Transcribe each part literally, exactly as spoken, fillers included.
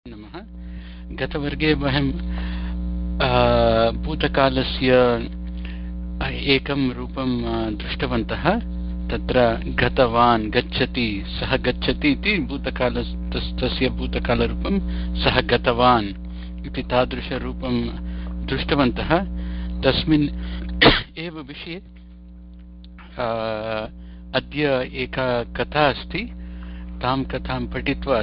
नमः। गतवर्गे वयं भूतकालस्य एकं रूपं दृष्टवन्तः। तत्र गतवान्, गच्छति, सः गच्छति इति भूतकाल तस्य भूतकालरूपं सः गतवान् इति तादृशरूपं दृष्टवन्तः। तस्मिन् एव विषये अद्य एका कथा अस्ति। तां कथां पठित्वा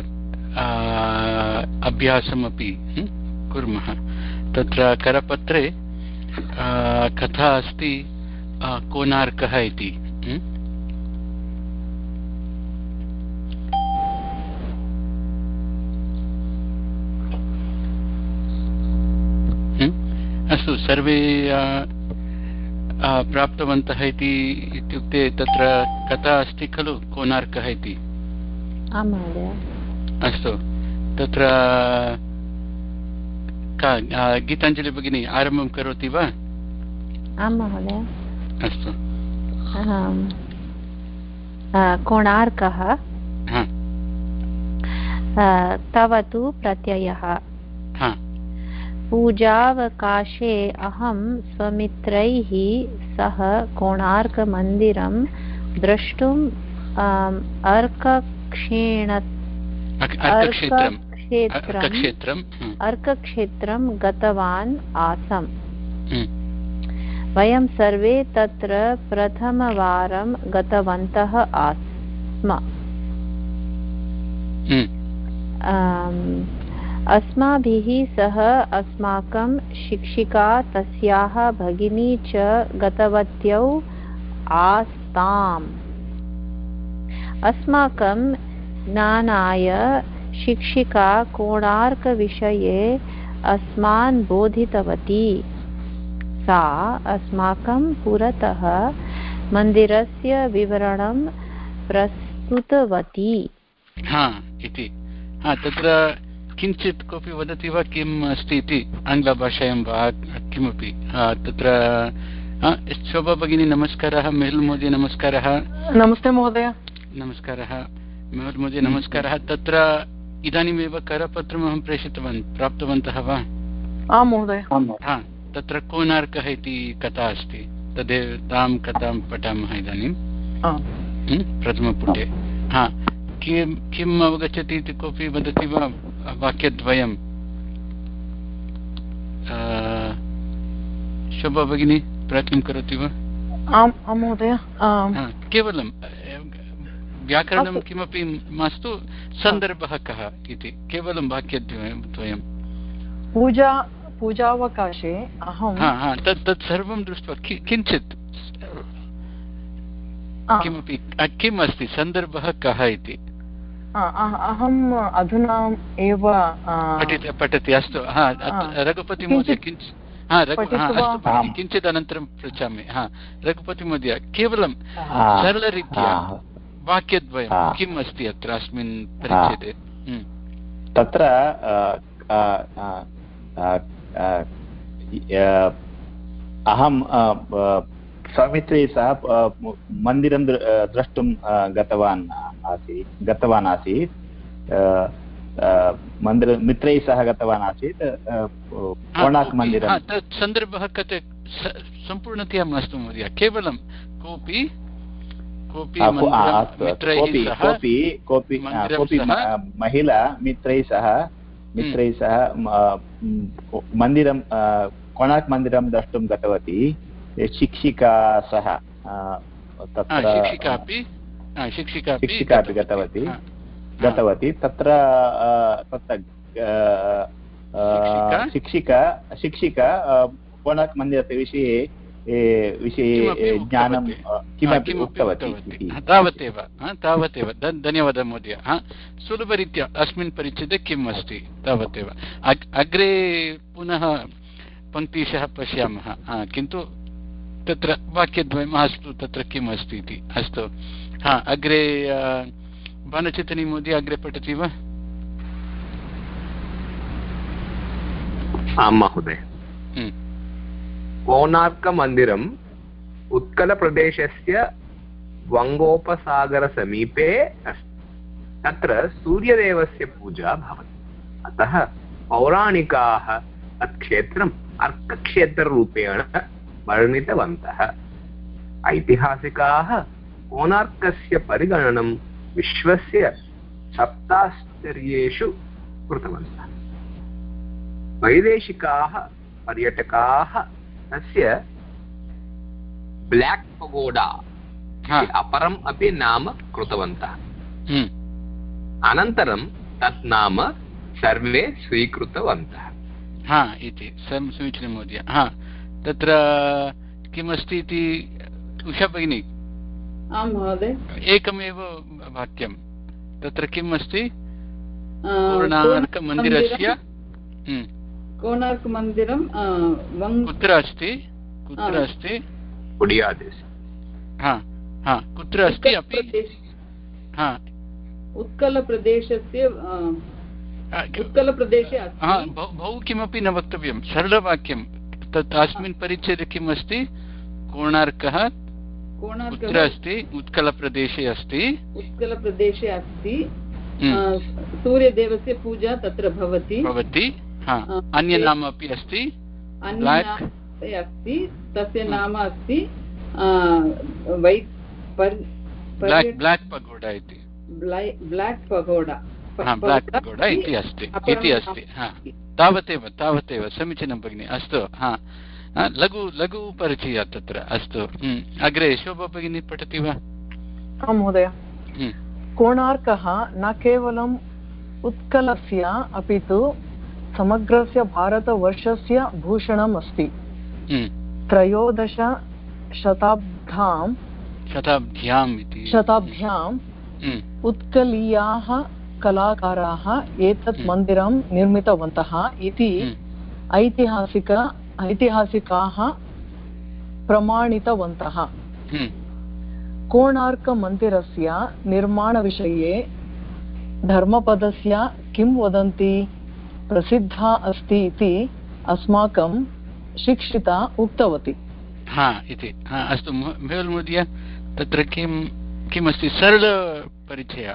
अभ्यासमपि कुर्मः। तत्र करपत्रे कथा अस्ति कोणार्कः इति। अस्तु, सर्वे प्राप्तवन्तः इति इत्युक्ते तत्र कथा अस्ति खलु कोणार्कः इति। आं महोदय। अस्तु, तत्र का गीताञ्जलि भगिनी आरम्भं करोति वा? आं महोदय। अस्तु। कोणार्कः तव तु प्रत्ययः। पूजावकाशे अहं स्वमित्रैः सह कोणार्कमन्दिरं द्रष्टुम् अर्कक्षेण अर्कक्षेत्रं गतवान् आसम्। वयं सर्वे तत्र प्रथमवारं गतवन्तः आस्म। अस्माभिः सह अस्माकं शिक्षिका, तस्याः भगिनी च गतवत्यौ आस्ताम्। अस्माकं ज्ञानाय शिक्षिका कोणार्कविषये अस्मान् बोधितवती। सा अस्माकं पुरतः मन्दिरस्य विवरणं प्रस्तुतवती। हा इति हा तत्र किञ्चित् कोऽपि वदति वा किम् अस्ति इति, आङ्ग्लभाषायां वा किमपि? तत्र शोभा भगिनी नमस्कारः। मेहुल् महोदय नमस्कारः। नमस्ते महोदय। नमस्कारः मेहुल् महोदय नमस्कारः। तत्र इदानीमेव करपत्रम् अहं प्रेषितवान्, प्राप्तवन्तः वा? आं महोदय। हा, तत्र कोणार्कः इति कथा अस्ति। तदेव तां कथां पठामः इदानीं प्रथमपुटे। हा, किं किम् अवगच्छति इति कोऽपि वदति वा? वाक्यद्वयं। शोभा भगिनी प्रयत्नं करोति वा? आम् आं महोदय। केवलं व्याकरणं किमपि मास्तु, सन्दर्भः कः इति केवलं वाक्यद्वयं। पूजा पूजावकाशे अहं तत् तत् सर्वं दृष्ट्वा किञ्चित् किमपि किम् अस्ति, सन्दर्भः कः इति अहम् अधुना एव पठति। अस्तु, हा रघुपति महोदय किञ्चित् किञ्चित् अनन्तरं पृच्छामि। हा, रघुपति महोदय केवलं सरलरीत्या वाक्यद्वयं किम् अस्ति अत्र अस्मिन् परिच्छेदे? तत्र अहं स्वमित्रै सह मन्दिरं द्रष्टुं गतवान् आसीत् गतवान् आसीत् मन्दिर मित्रैः सह गतवान् आसीत् कोणार्क मन्दिरं। तत् सन्दर्भः कथे सम्पूर्णतया मास्तु महोदय, केवलं कोऽपि कोऽपि कोऽपि कोऽपि कोऽपि महिला मित्रैः सह मित्रैः सह मन्दिरं कोणार्क मन्दिरं द्रष्टुं गतवती। शिक्षिका सह शिक्षिका अपि गतवती गतवती तत्र तत्र शिक्षिका शिक्षिका कोणार्क मन्दिरस्य विषये विषये ज्ञानं किमपि उक्तवती। तावदेव तावदेव धन्यवादः महोदय। सुलभरीत्या अस्मिन् परिच्छेदे किम् अस्ति तावदेव। अग्रे पुनः पङ्क्तिशः पश्यामः, किन्तु तत्र वाक्यद्वयम् अस्तु तत्र किम् अस्ति इति। अस्तु, हा अग्रे बाणचितनी महोदय अग्रे पठति वा? आं महोदय। कोणार्कमन्दिरम् उत्कलप्रदेशस्य वङ्गोपसागरसमीपे अस्ति। तत्र सूर्यदेवस्य पूजा भवति। अतः पौराणिकाः तत्क्षेत्रम् अर्कक्षेत्ररूपेण वर्णितवन्तः। ऐतिहासिकाः कोणार्कस्य परिगणनं विश्वस्य सप्ताश्चर्येषु कृतवन्तः। वैदेशिकाः पर्यटकाः तस्य ब्लैक पगोडा अपरम् अपि नाम कृतवन्तः। अनन्तरं तत् नाम सर्वे स्वीकृतवन्तः। हा इति समीचीनं महोदय। हा तत्र किमस्ति इति उषा भगिनी? आं महोदय। एकमेव वाक्यं तत्र किम् अस्ति? कोणार्कमन्दिरस्य कोणार्कमन्दिरं कुत्र अस्ति? कुत्र अस्ति? उडियादेशे। हा हा कुत्र अस्ति अपि? हा उत्कलप्रदेशस्य उत्कलप्रदेशे अस्ति। बहु किमपि न वक्तव्यं, सरलवाक्यं। तत् अस्मिन् परिच्छेदे किम् अस्ति? कोणार्कः कुत्र अस्ति? उत्कलप्रदेशे अस्ति। उत्कलप्रदेशे अस्ति। सूर्यदेवस्य पूजा तत्र भवति भवति अन्यनाम अपि अस्ति, अस्ति तस्य नाम अस्ति ब्लैक पगोडा इति। ब्लैक पगोडा ब्लैक पगोडा इति अस्ति इति अस्ति। तावदेव तावदेव समीचीनं भगिनि। अस्तु। हा लघु लघु परिचयः तत्र। अस्तु अग्रे शोभा भगिनी पठति वा? आं महोदय। कोणार्कः न केवलम् उत्कलस्य अपि तु समग्रस्य भारतवर्षस्य भूषणम् अस्ति। त्रयोदश शताब्द्यां शताब्द्याम् इति शताब्द्याम् उत्कलीयाः कलाकाराः एतत् मन्दिरं निर्मितवन्तः इति ऐतिहासिक ऐतिहासिकाः प्रमाणितवन्तः। कोणार्कमन्दिरस्य निर्माणविषये धर्मपदस्य किं वदन्ति? प्रसिद्धा अस्ति इति अस्माकं शिक्षिता उक्तवती। हा इति। हा अस्तु मेहुल् महोदय, तत्र किं किमस्ति सरलपरिचयः?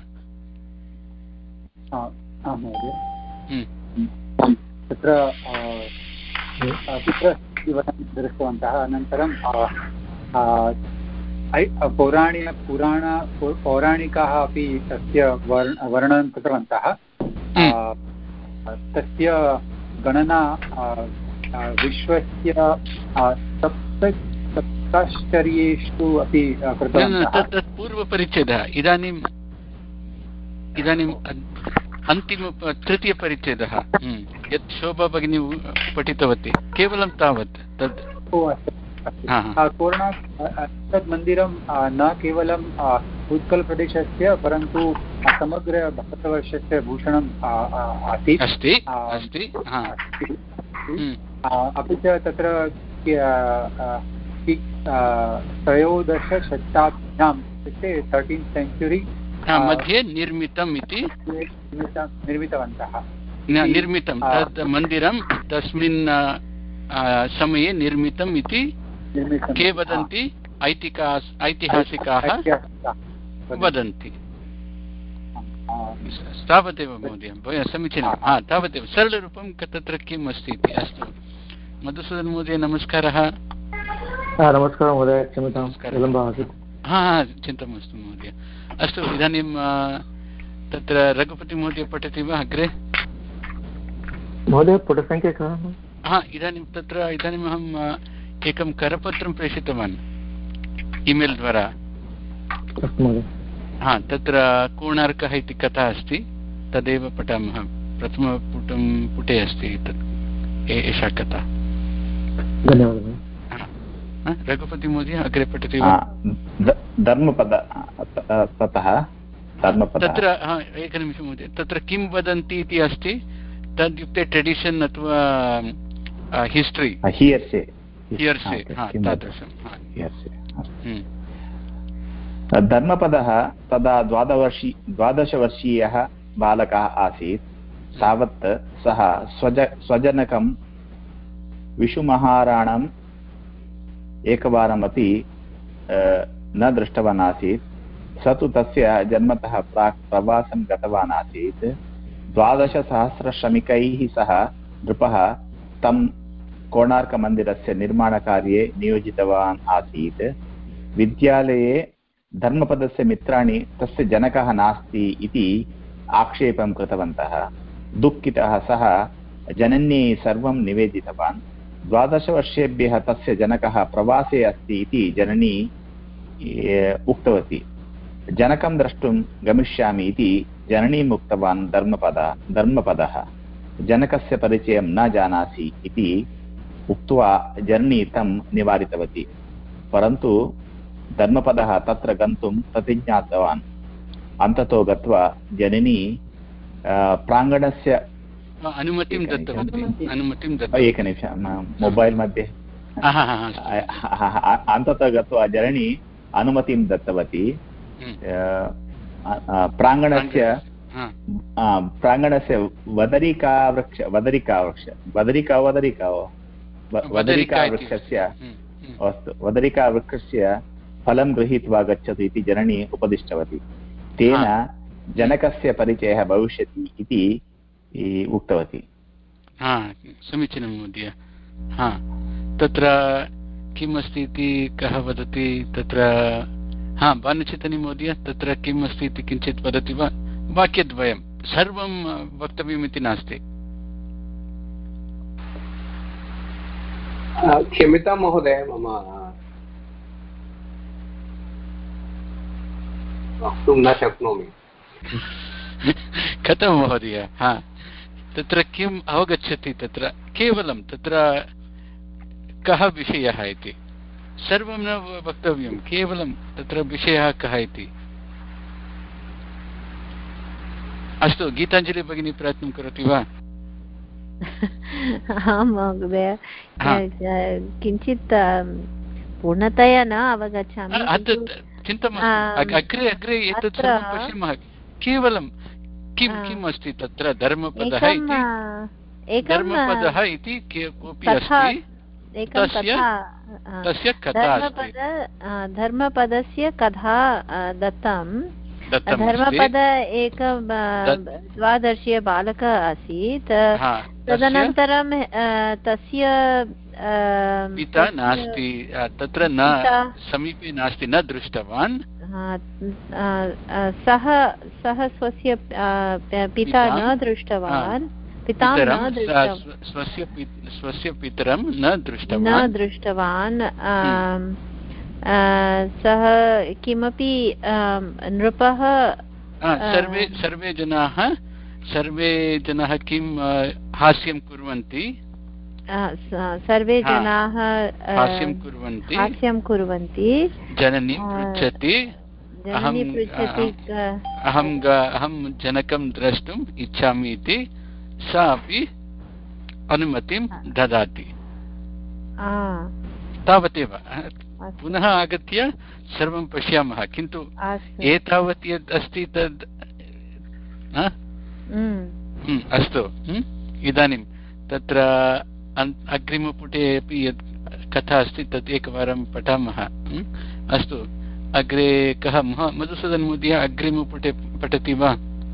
तत्र तत्र दृष्टवन्तः। अनन्तरं पौराणि पुराण पौराणिकाः अपि तस्य वर्ण वर्णनं कृतवन्तः। तस्य गणना विश्वस्य सप्त सप्ताश्चर्येषु अपि कृतवन्तः। तत् पूर्वपरिच्छेदः। इदानीम् इदानीम् अन्तिम तृतीयपरिच्छेदः यत् शोभा भगिनी पठितवती, केवलं तावत् तद्। तत् मन्दिरं न केवलं उत्कलप्रदेशस्य परन्तु समग्र भारतवर्षस्य भूषणम् आसीत् अस्ति अस्ति। अपि च तत्र त्रयोदशशताब्द्याम् इत्युक्ते तर्टीन्त् सेञ्चुरी मध्ये निर्मितम् इति निर्मितवन्तः निर्मितं तद् मन्दिरं तस्मिन् समये निर्मितम् इति के वदन्ति? ऐतिहासिकाः वदन्ति। तावदेव महोदय, समीचीनं। हा तावदेव सरलरूपं तत्र किम् अस्ति इति। अस्तु मधुसूदन महोदय नमस्कारः। नमस्कारः महोदय, क्षम्यतां विलम्बः आसीत्। हा हा चिन्ता मास्तु महोदय। अस्तु इदानीं तत्र रघुपतिमहोदय पठति वा अग्रे? महोदय पुटसङ्ख्या कः? हा इदानीं तत्र इदानीम् अहम् एकं करपत्रं प्रेषितवान् ईमेल् द्वारा। अस्तु महोदय। हा तत्र कोणार्कः इति कथा अस्ति, तदेव पठामः। प्रथमपुटं पुटे अस्ति तत् एषा कथा। धन्यवादः। रघुपति महोदय अग्रे पठति वा? धर्मपद ततः तत्र एकनिमिषं महोदय, तत्र किं वदन्ति इति अस्ति, तद्युक्ते ट्रेडिशन् अथवा हिस्ट्री हियर्से हियर्से तादृशं। धर्मपदः तदा द्वादवर्षी द्वादशवर्षीयः बालकः आसीत्। तावत् सः स्वज स्वजनकं विशुमहाराणम् एकवारमपि न दृष्टवान् आसीत्। स तु तस्य जन्मतः प्राक् प्रवासं गतवान् आसीत्। द्वादशसहस्रश्रमिकैः सह नृपः तं कोणार्कमन्दिरस्य निर्माणकार्ये नियोजितवान् आसीत्। विद्यालये धर्मपदस्य मित्राणि तस्य जनकः नास्ति इति आक्षेपं कृतवन्तः। दुःखितः सः जनन्यै सर्वं निवेदितवान्। द्वादशवर्षेभ्यः तस्य जनकः प्रवासे अस्ति इति जननी उक्तवती। जनकं द्रष्टुं गमिष्यामि इति जननीम् उक्तवान् धर्मपद धर्मपदः। जनकस्य परिचयं न जानासि इति उक्त्वा जननी तं निवारितवती। परन्तु धर्मपदः तत्र गन्तुं प्रतिज्ञातवान्। अन्ततो गत्वा जननी प्राङ्गणस्य अनुमतिं दत्तवती अनुमतिं दत्तवती एकनिमिषं मोबैल् मध्ये अन्ततो गत्वा जननी अनुमतिं दत्तवती। प्राङ्गणस्य प्राङ्गणस्य वदरिकावृक्ष वदरिकावृक्ष वदरिका वदरिका वदरिकावृक्षस्य अस्तु वदरिकावृक्षस्य फलं गृहीत्वा गच्छतु इति जननी उपदिष्टवती। तेन जनकस्य परिचयः भविष्यति इति उक्तवती। हा समीचीनं महोदय। हा तत्र किम् अस्ति इति कः वदति? तत्र हा भानुचितनी महोदय तत्र किम् अस्ति इति किञ्चित् वदति वा? वाक्यद्वयं, सर्वं वक्तव्यमिति नास्ति। क्षम्यतां महोदय, मम वक्तुं न शक्नोमि। कथं महोदय? हा तत्र किम् अवगच्छति? तत्र केवलं तत्र कः विषयः इति सर्वं न वक्तव्यं, केवलं तत्र विषयः कः इति। अस्तु, गीताञ्जलि भगिनी प्रयत्नं करोति वा? आं महोदय, किञ्चित् पूर्णतया न अवगच्छामि। चिन्ता मास्तु, अग्रे अग्रे एतत् सर्वं पश्यामः। केवलं किं किम् अस्ति तत्र? धर्मपदः इति धर्मपदः इति कोऽपि अस्ति, तस्य कथा अस्ति। धर्मपदस्य कथा दत्तं। धर्मपद एक द्वादशीय बालकः आसीत्। तदनन्तरं तस्य पिता नास्ति, तत्र न समीपे नास्ति, न दृष्टवान्। सः सः स्वस्य पिता न दृष्टवान्, पितां न दृष्टवान्, स्वस्य स्वस्य पितरं न दृष्टवान् न दृष्टवान् सः किमपि नृपः सर्वे सर्वे जनाः सर्वे जनाः किं हास्यं कुर्वन्ति सर्वे जनाः हास्यं कुर्वन्ति हास्यं कुर्वन्ति जननी पृच्छति अहं अहं अहं जनकं द्रष्टुम् इच्छामि इति सा अपि अनुमतिं ददाति। तावदेव। पुनः आगत्य सर्वं पश्यामः, किन्तु एतावत् यत् अस्ति तद् अस्तु। इदानीं तत्र अग्रिमपुटे अपि यत् कथा अस्ति तत् एकवारं पठामः। अस्तु, अग्रे कः? मधुसूदन महोदय अग्रिमपुटे पठति वा?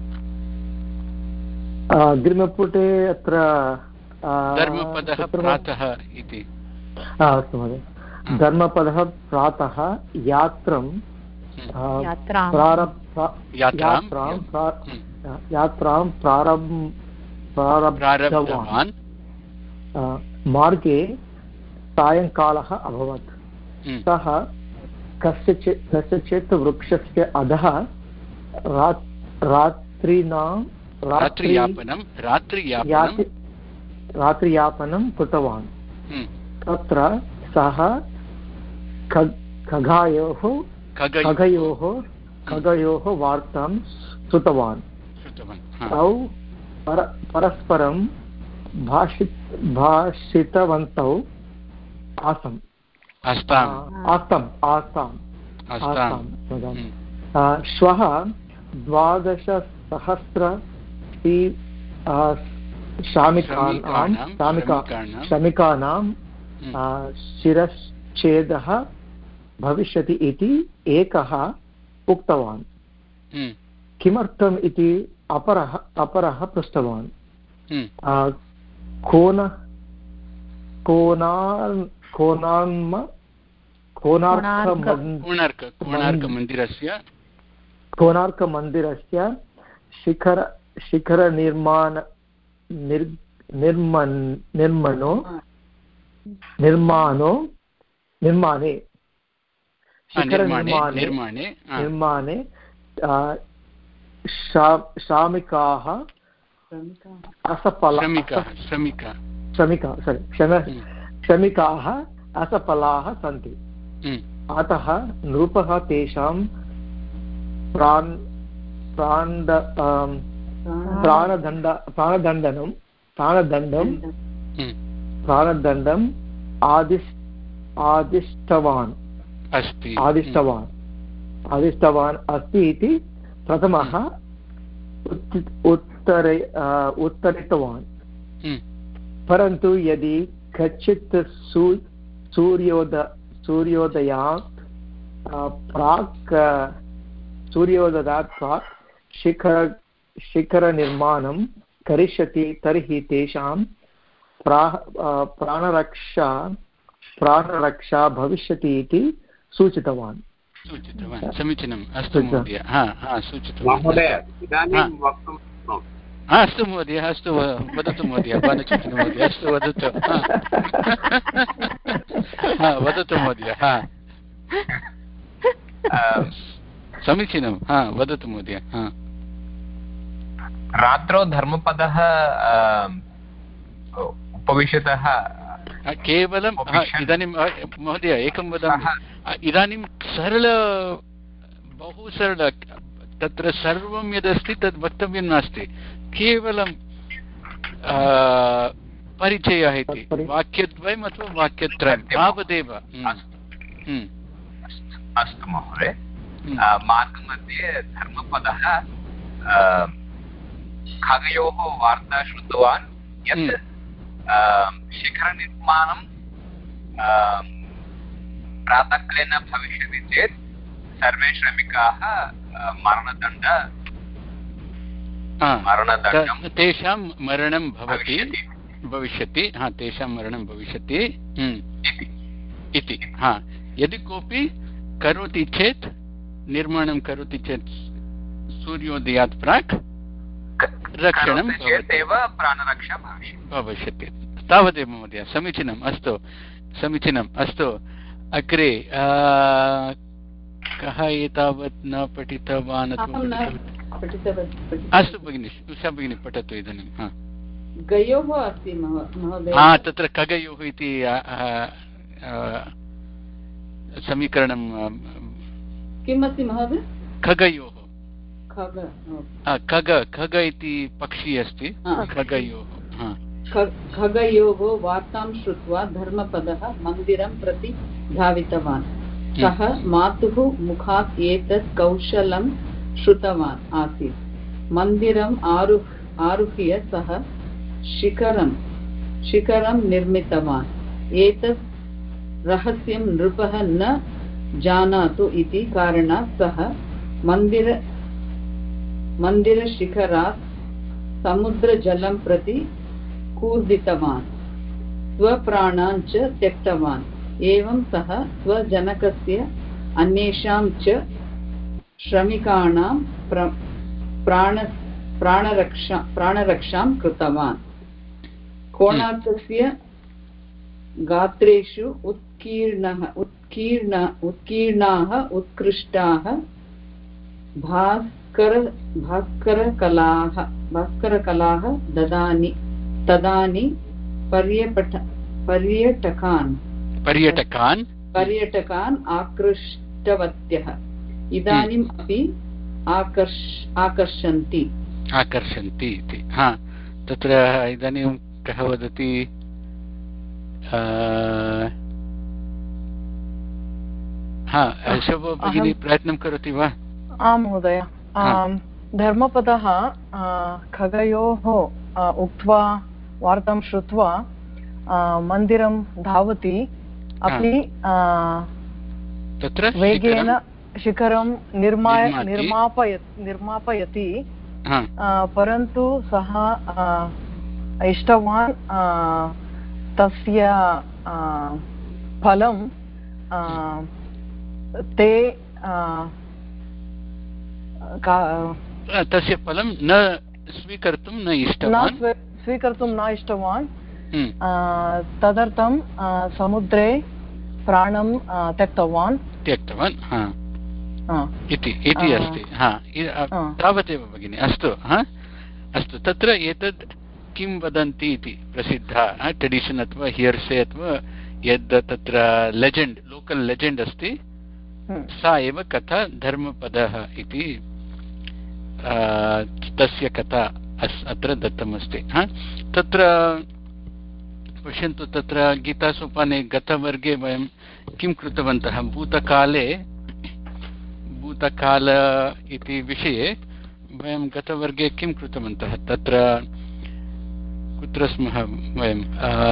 अग्रिमपुटे अत्र धर्मपदः प्रातः इति। अस्तु महोदय। धर्मपदः प्रातः यात्रं यात्रां प्रारब्धवान्। मार्गे सायङ्कालः अभवत्। सः कस्यचित् कस्यचित् वृक्षस्य अधः रात्रिनां रात्रियापनं रात्रियापनं कृतवान्। तत्र सः खगायोः खगयोः खगयोः वार्तां श्रुतवान्। तौ परस्परं भाषि भाषितवन्तौ आसम् आस्ताम् आस्ताम् आस्ताम्। श्वः द्वादशसहस्र श्रमिकानां श्रमिकानां शिरश्छेदः भविष्यति इति एकः उक्तवान्। किमर्थम् इति अपरः अपरः पृष्टवान् कोन कोना कोणान्म कोणार्क कोणार्कमन्दिरस्य कोणार्कमन्दिरस्य शिखर शिखरनिर्माण निर् निर्मन् निर्मणो निर्माणो निर्माणे निर्माणे निर्माणे श्रमिकाः असफला श्रमिका श्रमिका सोरि श्रमिकाः असफलाः सन्ति अतः नृपः तेषां प्राण प्राण्ड प्राणदण्ड प्राणदण्डनं प्राणदण्डं प्राणदण्डम् आदिष् आदिष्टवान् अस्ति आदिष्टवान् आदिष्टवान् अस्ति इति प्रथमः उत्तरे उत्तरितवान् परन्तु यदि कच्चित् सूर्योद सूर्योदयात् प्राक् सूर्योदयात् प्राक् शिखर शिखरनिर्माणं करिष्यति तर्हि तेषां प्रा प्राणरक्षा प्राणरक्षा भविष्यति इति सूचितवान् सूचितवान् समीचीनम् अस्तु महोदय सूचितवान् अस्तु महोदय अस्तु वदतु महोदय बालचन्द्र महोदय अस्तु वदतु वदतु महोदय समीचीनं वदतु महोदय रात्रौ धर्मपदः उपविशतः केवलं इदानीं महोदय एकं वदामि इदानीं सरल बहु सरल तत्र सर्वं यदस्ति तद् वक्तव्यं नास्ति केवलं परिचयः इति वाक्यद्वयम् अथवा वाक्यत्रयं तावदेव अस्तु महोदय मार्गमध्ये धर्मपदः खगयोः वार्ता श्रुतवान् यत् शिखरनिर्माणं प्रातःकाले न भविष्यति चेत् सर्वे श्रमिकाः मरणदण्ड मरणदण्डं तेषां मरणं भवति भविष्यति हा तेषां मरणं भविष्यति इति हा यदि कोऽपि करोति चेत् निर्माणं करोति चेत् सूर्योदयात् प्राक् रक्षणं चेदेव प्राणरक्षा भविष्यति तावदेव महोदय समीचीनम् अस्तु समीचीनम् अस्तु अग्रे कः एतावत् न पठितवान् अस्तु भगिनि उषा भगिनी पठतु इदानीं हा गयोः अस्ति महोदय हा तत्र खगयोः इति समीकरणं किमस्ति महोदय खगयोः खग खग खग इति पक्षी अस्ति खगयोः खगयोः वार्तां श्रुत्वा धर्मपदः मन्दिरं प्रति धावितवान् सः मातुः मुखात् एतत् कौशलं श्रुतवान् आसीत् मन्दिरम् आरुह्य आरुह्य सः शिखरं शिखरं निर्मितवान् एतत् रहस्यं नृपः न जानातु इति कारणात् सः मन्दिर मन्दिरशिखरात् समुद्रजलं प्रति कूर्दितवान् स्वप्राणान् च त्यक्तवान् एवं सः स्वजनकस्य अन्येषां च श्रमिकाणां प्राण प्राणरक्षा प्राणरक्षां कृतवान् कोणार्कस्य गात्रेषु उत्कीर्णः उत्कीर्ण उत्कीर्णाः उत्कृष्टाः भास्कर भास्करकलाः भास्करकलाः ददानि तदानि पर्यपठ पर्यटकान् पर्यटकान् पर्यटकान् आकृष्टवत्यः इदानीम् अपि आकर्ष आकर्षन्ति आकर्षन्ति इति हा तत्र इदानीं कः वदति हा शोभा भगिनी प्रयत्नं करोति वा आं महोदय धर्मपदः खगयोः उक्त्वा वार्तां श्रुत्वा मन्दिरं धावति अपि तत्र वेगेन शिखरं निर्माय निर्मापय निर्मापयति परन्तु सः इष्टवान् तस्य फलं ते तस्य फलं न स्वीकर्तुं न इष्टवान् स्वीकर्तुं न इष्टवान् तदर्थं समुद्रे प्राणं त्यक्तवान् त्यक्तवान् इति इति अस्ति तावदेव भगिनि अस्तु अस्तु तत्र एतद् किं वदन्ति इति प्रसिद्धा ट्रेडिशन् अथवा हियर्से अथवा यद् तत्र लेजेण्ड् लोकल् लेजेण्ड् अस्ति सा एव कथा धर्मपदः इति तस्य कथा अत्र दत्तमस्ति तत्र पश्यन्तु तत्र गीतासोपाने गतवर्गे वयं किं कृतवन्तः भूतकाले भूतकाल इति विषये वयं गतवर्गे किं कृतवन्तः तत्र कुत्र स्मः वयं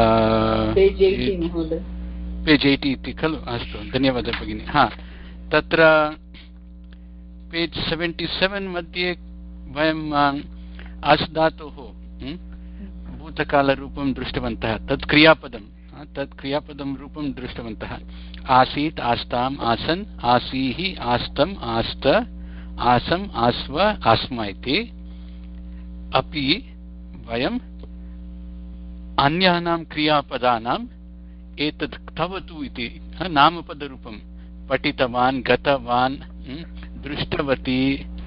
पेज् एय्टि इति खलु अस्तु धन्यवादः भगिनि हा तत्र पेज् सेवेण्टि सेवेन् मध्ये वयं अस् धातोः भूतकालरूपं दृष्टवन्तः तत् क्रियापदं तत् क्रियापदं रूपं दृष्टवन्तः आसीत् आस्ताम् आसन् आसीः आस्तम् आस्त आसम् आस्व आस्म इति अपि वयं अन्यानां क्रियापदानाम् एतत् क्तवतु इति नामपदरूपं पठितवान् गतवान् दृष्टवती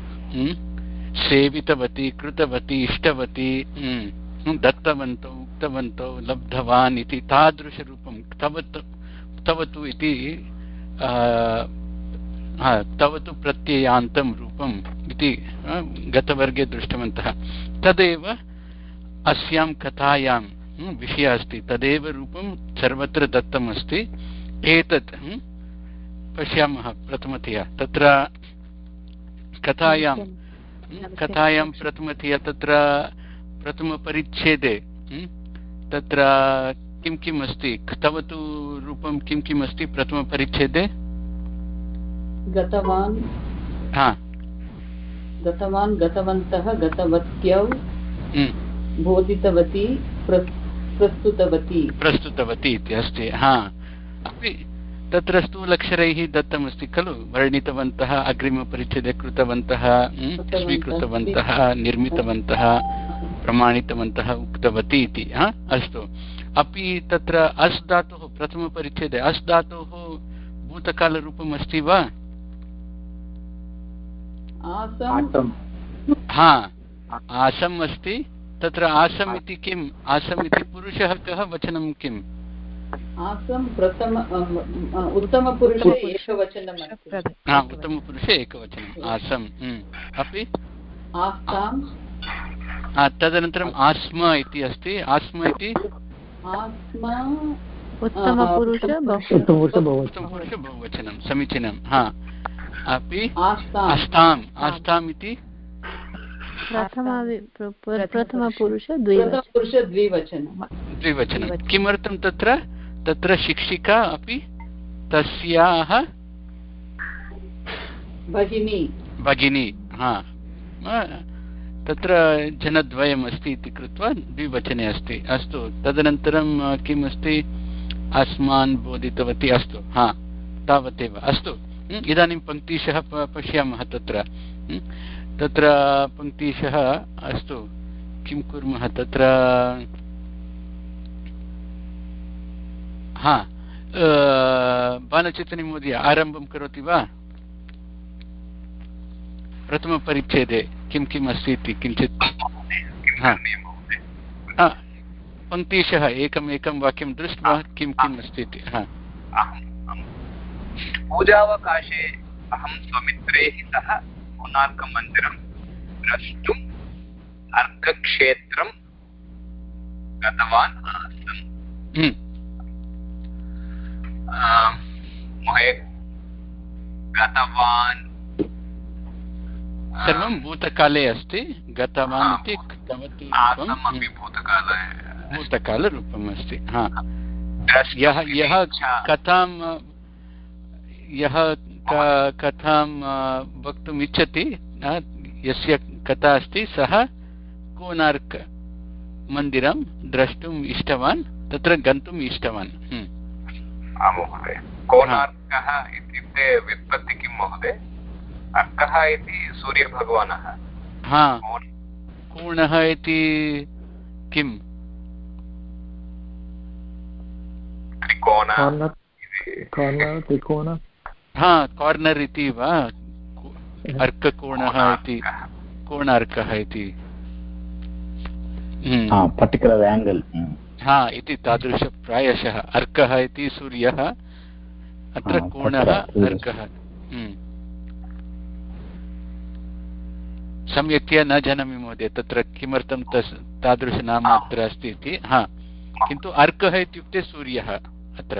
सेवितवती कृतवती इष्टवती दत्तवन्तौ उक्तवन्तौ लब्धवान् इति तादृशरूपं क्तवतु क्तवतु इति तवतु प्रत्ययान्तं रूपम् इति गतवर्गे दृष्टवन्तः तदेव अस्यां कथायां विषयः अस्ति तदेव रूपं सर्वत्र दत्तम् अस्ति एतत् पश्यामः प्रथमतया तत्र कथायां कथायां प्रथमतया तत्र प्रथमपरिच्छेदे तत्र किं किम् अस्ति क्तवतु रूपं किं किम् अस्ति प्रथमपरिच्छेदे गतवान् गतवान् गतवन्तः गतवत्यौ बोधितवती प्रस्तुतवती प्रस्तुतवती इति अस्ति हा अपि तत्र स्थूलक्षरैः दत्तमस्ति खलु वर्णितवन्तः अग्रिमपरिच्छेदे कृतवन्तः स्वीकृतवन्तः निर्मितवन्तः प्रमाणितवन्तः उक्तवती इति अस्तु अपि तत्र अस् धातुः प्रथमपरिच्छेदे अस् धातुः भूतकालरूपम् अस्ति वा हा आसम् अस्ति तत्र आसम् इति किम् आसम् इति पुरुषः कः वचनं किम् आसं प्रथम उत्तमपुरुषे एकवचनम् अस्ति उत्तमपुरुषे एकवचनम् आसम् अपि आस्ताम् तदनन्तरम् आस्म इति अस्ति आस्म इति आस्मा उत्तमपुरुष बहुवचनं समीचीनं हा अपि आस्ताम् आस्ताम् इति प्रथमपुरुष द्विवचनं द्विवचनं किमर्थं तत्र तत्र शिक्षिका अपि तस्याः भगिनी भगिनी हा तत्र जनद्वयम् अस्ति इति कृत्वा द्विवचने अस्ति अस्तु तदनन्तरं किम् अस्ति अस्मान् बोधितवती अस्तु हा तावदेव अस्तु इदानीं पङ्क्तिशः पश्यामः तत्र तत्र पङ्क्तिशः अस्तु किं कुर्मः तत्र हा बालचेतनी महोदय आरम्भं करोति वा प्रथमपरिच्छेदे किं किम् अस्ति इति किञ्चित् पङ्क्तिशः एकम् एकं वाक्यं दृष्ट्वा किं किम् अस्ति इति पूजावकाशे अहं स्वमित्रैः सह कोणार्कमन्दिरं द्रष्टुम् अर्धक्षेत्रं गतवान् आसम् गतवान् सर्वं भूतकाले अस्ति गतवान् इति भूतकालरूपम् अस्ति यः यः कथां यः कथां वक्तुम् इच्छति यस्य कथा अस्ति सः कोणार्क मन्दिरं द्रष्टुम् इष्टवान्, तत्र गन्तुम् इष्टवान्। आम् महोदय। कोणार्कः इत्युक्ते व्युत्पत्ति किं महोदय? अर्कः इति सूर्यभगवानः। हा, कोणः इति किं? त्रिकोण। त्रिकोण। हा, कार्नर् इति वा? अर्ककोणः इति कोणार्कः इति पर्टिक्युलर् एङ्गल्। हा इति तादृश प्रायशः अर्कः इति सूर्यः, अत्र कोणः अर्कः। सम्यक्तया न जानामि महोदय तत्र किमर्थं तस् तादृशनाम अत्र अस्ति इति। हा, किन्तु अर्कः इत्युक्ते सूर्यः अत्र।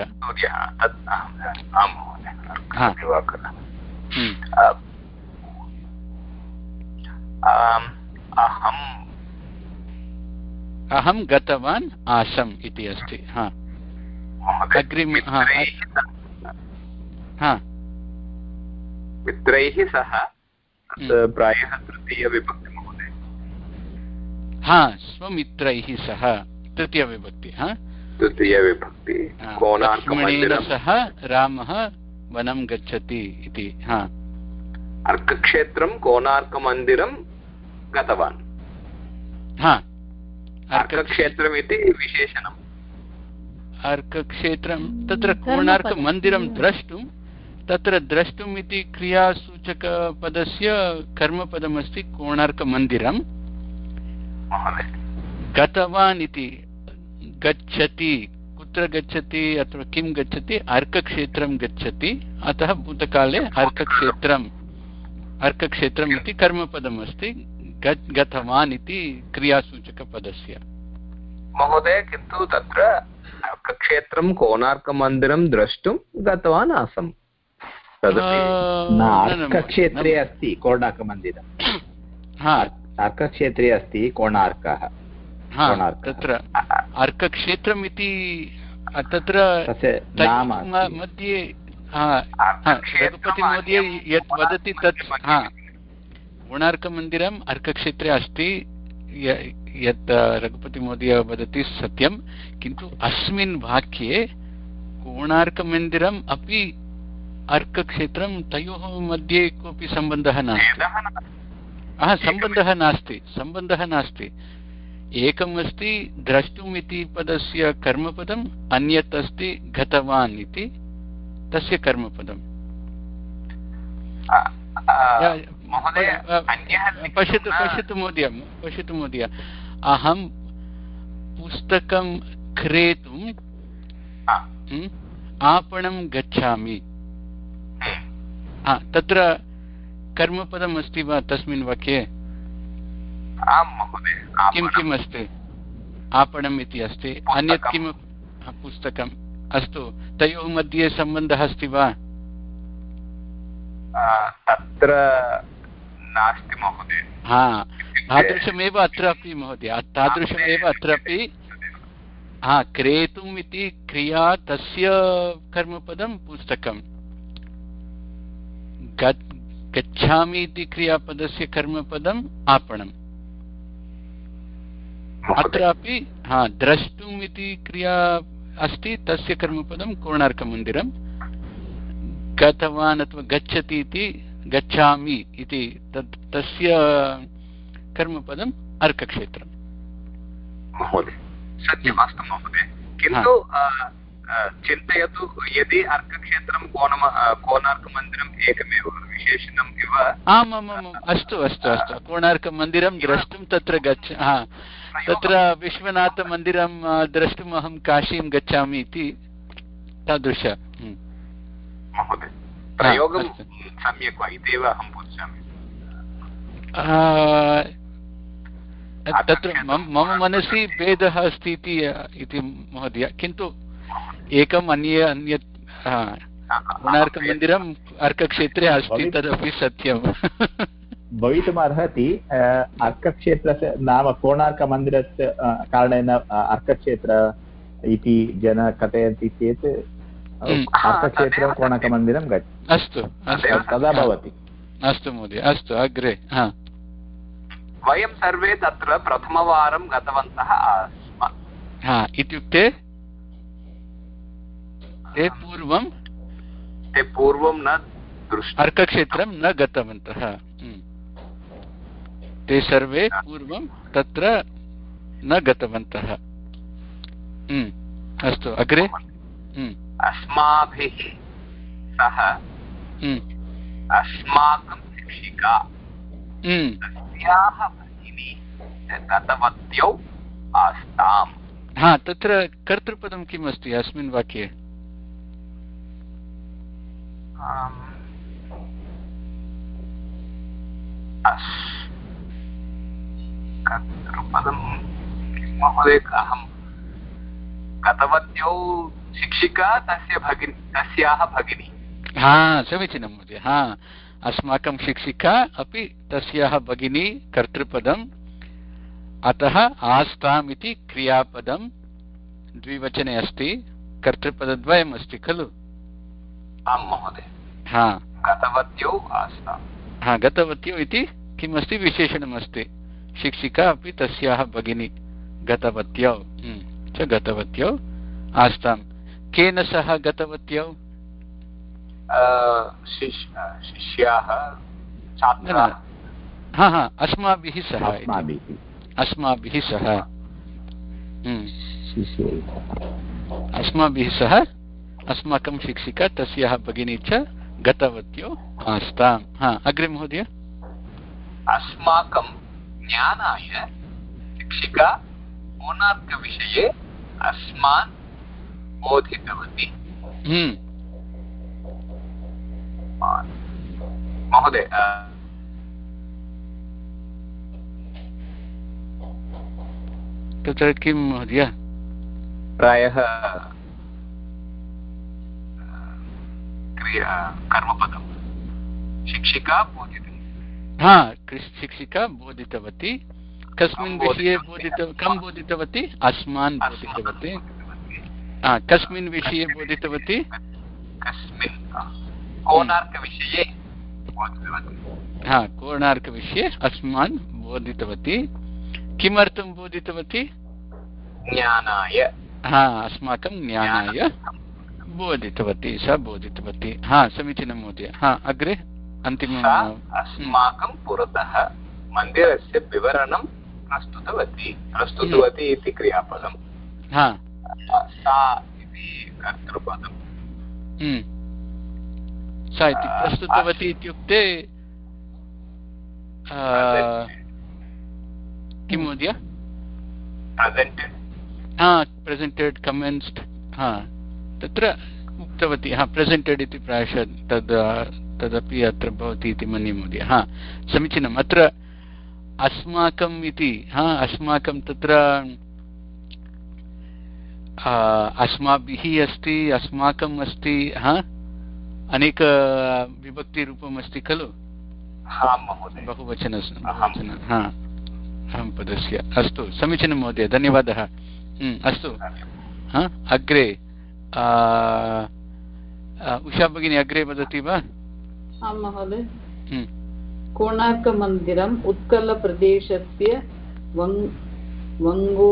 अहम् अहं गतवान् आसम् इति अस्ति। हा, अग्रिम मित्रैः सह प्रायः तृतीयविभक्ति महोदय। हा, स्वमित्रैः सह तृतीयविभक्ति। हा, तृतीयविभक्ति। लक्ष्मणेन सह रामः वनं गच्छति इति। हा, अर्कक्षेत्रं कोणार्कमन्दिरं गतवान्। हा, अर्कक्षेत्रम् इति विशेषणम्। अर्कक्षेत्रं तत्र कोणार्कमन्दिरं द्रष्टुं, तत्र द्रष्टुम् इति क्रियासूचकपदस्य कर्मपदमस्ति कोणार्कमन्दिरं। गतवान् इति गच्छति, कुत्र गच्छति अथवा किं गच्छति? अर्कक्षेत्रं गच्छति। अतः भूतकाले अर्कक्षेत्रम् अर्कक्षेत्रम् इति कर्मपदमस्ति, गतवान् इति क्रियासूचकपदस्य। महोदय, किन्तु तत्र अर्कक्षेत्रं कोणार्कमन्दिरं द्रष्टुं गतवान् आसम्। अर्कक्षेत्रे अस्ति कोणार्कमन्दिरं। हा, अर्कक्षेत्रे अस्ति कोणार्कः। तत्र अर्कक्षेत्रम् इति तत्र मध्ये रघुपतिमहोदय यत् वदति तत् कोणार्कमन्दिरम् अर्कक्षेत्रे अस्ति, यत् रघुपतिमहोदय वदति सत्यं, किन्तु अस्मिन् वाक्ये कोणार्कमन्दिरम् अपि अर्कक्षेत्रं तयोः मध्ये कोऽपि सम्बन्धः नास्ति। हा, सम्बन्धः नास्ति सम्बन्धः नास्ति एकम् अस्ति द्रष्टुम् इति पदस्य कर्मपदम्, अन्यत् अस्ति गतवान् इति तस्य कर्मपदम्। पश्यतु पश्यतु महोदय पश्यतु महोदय अहं पुस्तकं क्रेतुम् आपणं गच्छामि। तत्र कर्मपदम् अस्ति वा तस्मिन् वाक्ये? आम् महोदय। किं किम् अस्ति? आपणम् इति अस्ति, अन्यत् किं? पुस्तकम्। अस्तु, तयोः मध्ये सम्बन्धः अस्ति वा? तत्र नास्ति महोदय। हा, तादृशमेव अत्रापि महोदय, तादृशमेव अत्रापि। हा, क्रेतुम् इति क्रिया, तस्य कर्मपदं पुस्तकं। गच्छामि इति क्रियापदस्य कर्मपदम् आपणम्। अत्रापि हा, द्रष्टुम् इति क्रिया अस्ति, तस्य कर्मपदं कोणार्कमन्दिरं। गतवान् अथवा गच्छति इति गच्छामि इति तत् तस्य कर्मपदम् अर्कक्षेत्रम्। महोदय, सत्यमस्तु महोदय, किन्तु चिन्तयतु, यदि अर्कक्षेत्रं कोण कोणार्कमन्दिरम् एकमेव विशेषणम् इव। आमामाम्, अस्तु अस्तु अस्तु, कोणार्कमन्दिरं द्रष्टुं तत्र गच्छ। हा, तत्र विश्वनाथमन्दिरं द्रष्टुम् अहं काशीं गच्छामि इति तादृश। महोदय, प्रयोगं सम्यक् वा इत्येव अहं पृच्छामि। तत्र मम मनसि भेदः अस्ति इति महोदय, किन्तु एकम् अन्ये अन्यत् कोणार्कमन्दिरम् अर्कक्षेत्रे अस्ति, तदपि सत्यं भवितुमर्हति। अर्कक्षेत्रस्य नाम कोणार्कमन्दिरस्य कारणेन अर्कक्षेत्र इति जनाः कथयन्ति चेत् अर्कक्षेत्रं कोणार्कमन्दिरं गच्छति। अस्तु, तदा भवति। अस्तु महोदय, अस्तु, अग्रे। वयं सर्वे तत्र प्रथमवारं गतवन्तः आस्म। हा इत्युक्ते ते पूर्वं ते पूर्वं न दृष्टं अर्कक्षेत्रं न गतवन्तः। ते सर्वे पूर्वं तत्र न गतवन्तः। अस्तु अग्रे। अस्माभिः सह अस्माकं शिक्षिका तस्याः भगिनी गतवत्यौ आस्ताम्। हा तत्र कर्तृपदं किम् अस्ति अस्मिन् वाक्ये? कर्तृपदं किं महोदय? अहं गतवत्यौ शिक्षिका तस्य भगिनी तस्याः भगिनी। हा समीचीनं महोदय। हा अस्माकं शिक्षिका अपि तस्याः भगिनी कर्तृपदम्, अतः आस्ताम् इति क्रियापदं द्विवचने अस्ति, कर्तृपदद्वयम् अस्ति खलु? आं महोदय। हा गतवत्यौ आस्ताम्। हा गतवत्यौ इति किम् अस्ति? विशेषणम् अस्ति। शिक्षिका अपि तस्याः भगिनी गतवत्यौ च गतवत्यौ आस्ताम्। केन सह गतवत्यौ? शिष्याः छात्राः। हा हा अस्माभिः सह अस्माभिः सह अस्माभिः सह अस्माकं शिक्षिका तस्याः भगिनी च गतवत्यौ आस्ताम्। हा अग्रे महोदय। अस्माकं ज्ञानाय शिक्षिका कोणार्कविषये अस्मान् बोधितवती। महोदय तत्र किं महोदय? प्रायः क्रिया कर्मपदं शिक्षिका बोधितवती। हा शिक्षिका बोधितवती। कस्मिन् विषये बोधित कं बोधितवती? अस्मान् बोधितवती। हा कस्मिन् विषये बोधितवती? कस्मिन् कोणार्कविषये बोधितवती। हा कोणार्कविषये अस्मान् बोधितवती। किमर्थं बोधितवती? ज्ञानाय। हा अस्माकं ज्ञानाय बोधितवती, सा बोधितवती। हा समीचीनं महोदय। हा अग्रे अन्तिमम्। अस्माकं पुरतः मन्दिरस्य विवरणं प्रस्तुतवती। प्रस्तुतवती इति क्रियापदं, हा सा इति कर्तृपदं। सा इति प्रस्तुतवती इत्युक्ते किं महोदय? प्रेजेण्टेड्। हा प्रेजेण्टेड्, कमेन्स्ड्। हा तत्र उक्तवती। हा प्रेजेण्टेड् इति प्रायशः तद् तदपि अत्र भवति इति मन्ये महोदय। हा समीचीनम्। अत्र अस्माकम् इति हा अस्माकं तत्र अस्माभिः अस्ति, अस्माकम् अस्ति, हा अनेक विभक्तिरूपम् अस्ति खलु? बहुवचन बहुवचन हा अहं पदस्य। अस्तु समीचीनं महोदय, धन्यवादः। अस्तु हा अग्रे उषा भगिनी अग्रे वदति वा? आं महोदय। कोणार्कमन्दिरम् उत्कलप्रदेशस्य वङ्गो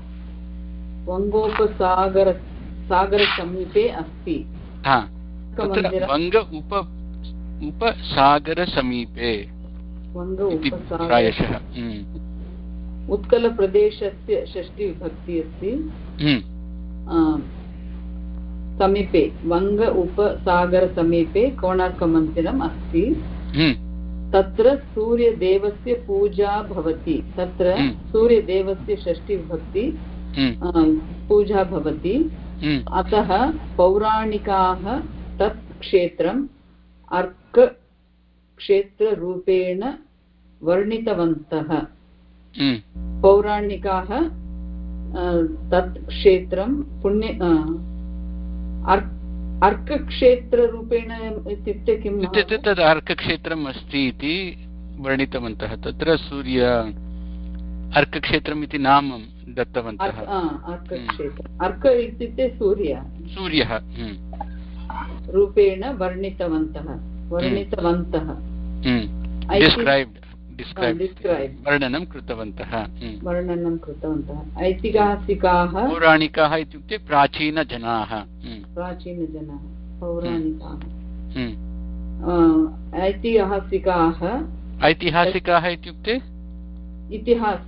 वङ्गोपसागर सागरसमीपे अस्ति। वङ्ग उप उपसागरसमीपे प्रायशः। उत्कलप्रदेशस्य षष्ठीविभक्ति अस्ति। समीपे वङ्ग उपसागरसमीपे कोणार्कमन्दिरम् अस्ति। तत्र सूर्यदेवस्य पूजा भवति। तत्र सूर्यदेवस्य षष्ठीविभक्ति पूजा भवति। अतः पौराणिकाः तत् क्षेत्रम् अर्कक्षेत्ररूपेण वर्णितवन्तः। पौराणिकाः तत् क्षेत्रं पुण्य अर्कक्षेत्ररूपेण इत्युक्ते किम्? तद् अर्कक्षेत्रम् अस्ति इति वर्णितवन्तः। तत्र सूर्य अर्कक्षेत्रम् इति नाम दत्तवन्तः। अर्कक्षेत्रम् अर्क इत्युक्ते सूर्य सूर्यः रूपेण वर्णितवन्तः वर्णितवन्तः डिस्क्रैब् वर्णनं कृतवन्तः वर्णनं कृतवन्तः ऐतिहासिकाः पौराणिकाः इत्युक्ते प्राचीनजनाः प्राचीनजनाः पौराणिकाः ऐतिहासिकाः ऐतिहासिकाः इत्युक्ते इतिहास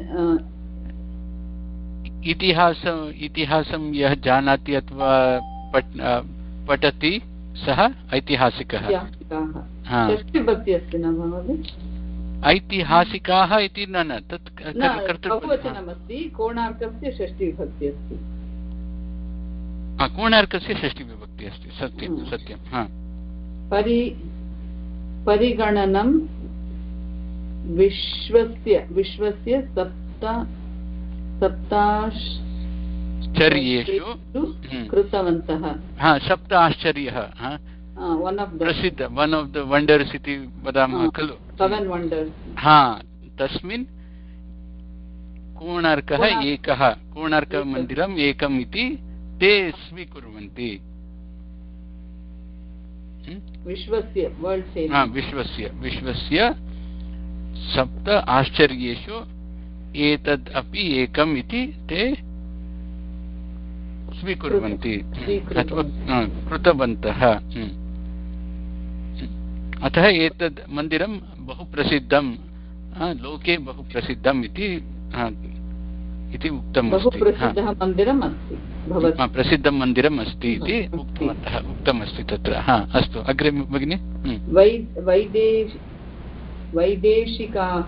इतिहास इतिहासं यः जानाति अथवा पठति सः ऐतिहासिकः षष्ठीविभक्ति अस्ति न महोदय ऐतिहासिकाः इति न न तत् बहुवचनमस्ति कोणार्कस्य षष्ठीविभक्ति अस्ति कोणार्कस्य षष्ठीविभक्ति अस्ति सत्यं सत्यं परि परिगणनं विश्वस्य विश्वस्य सप्त सप्ताश्चर्येषु कृतवन्तः सप्त आश्चर्यः प्रसिद्ध वन् आफ् द वण्डर्स् इति वदामः खलु सेवेन् वण्डर्स् हा तस्मिन् कोणार्कः एकः कोणार्कमन्दिरम् एकम् इति ते स्वीकुर्वन्ति विश्वस्य वर्ल्ड् विश्वस्य विश्वस्य सप्त आश्चर्येषु एतद् अपि एकम् इति ते स्वीकुर्वन्ति अथवा कृतवन्तः अतः एतद् मन्दिरं बहु प्रसिद्धं लोके बहु प्रसिद्धम् इति इति उक्तम् अस्ति प्रसिद्धं मन्दिरम् अस्ति इति उक्तवन्तः उक्तमस्ति तत्र अस्तु अग्रे भगिनि वैदेशिकाः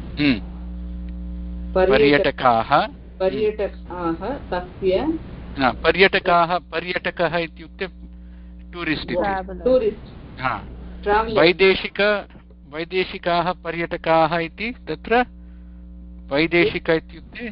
पर्यटकाः पर्यटकाः तस्य पर्यटकाः पर्यटकः इत्युक्ते टूरिस्ट् टूरिस्ट् वैदेशिक वैदेशिकाः पर्यटकाः इति तत्र वैदेशिक इत्युक्ते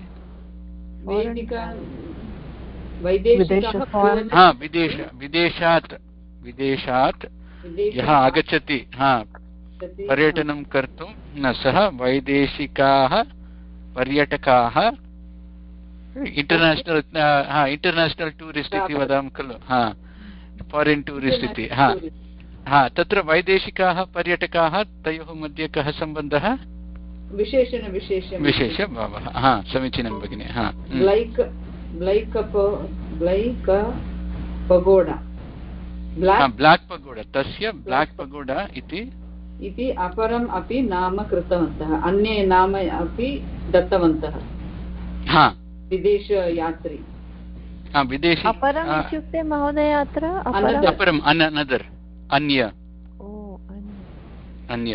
विदेश विदेशात् विदेशात् यः आगच्छति हा पर्यटनं कर्तुं न सः वैदेशिकाः पर्यटकाः इंटर्नेशनल हाँ इंटर्नेशनल टूरिस्ट इति वदामः खलु हाँ फॉरेन टूरिस्ट इति हाँ हाँ तत्र वैदेशिकाः पर्यटकाः तयोः मध्ये कः सम्बन्धः विशेषण विशेषण विशेषभावः हाँ समीचीनं भगिनि हाँ black black black pagoda black pagoda तस्य ब्लैक पगोडा इति इति अपरम् अपि नाम कृतवन्तः अन्ये नाम अपि दत्तवन्तः हाँ विदेशयात्री विदेशी अपरम् इत्युक्ते महोदय अत्र अपरम् अनदर् अन्य अन्य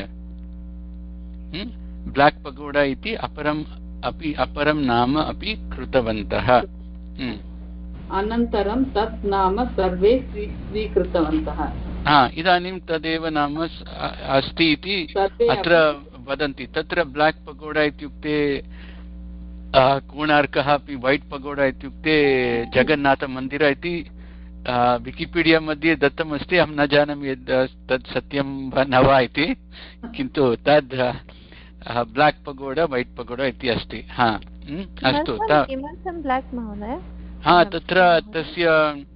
ब्लैक पगोडा इति अपरम् अपि अपरं नाम अपि कृतवन्तः अनन्तरं तत् नाम सर्वे स्वीकृतवन्तः हा इदानीं तदेव नाम अस्ति इति अत्र वदन्ति तत्र ब्लैक पगोडा इत्युक्ते कोणार्कः अपि वैट् पगोडा इत्युक्ते जगन्नाथमन्दिर इति विकिपीडिया मध्ये दत्तमस्ति अहं न जानामि यद् तत् सत्यं वा न वा इति किन्तु तद् ब्लैक पगोडा वैट् पगोडा इति अस्ति हा अस्तु हा तत्र तस्य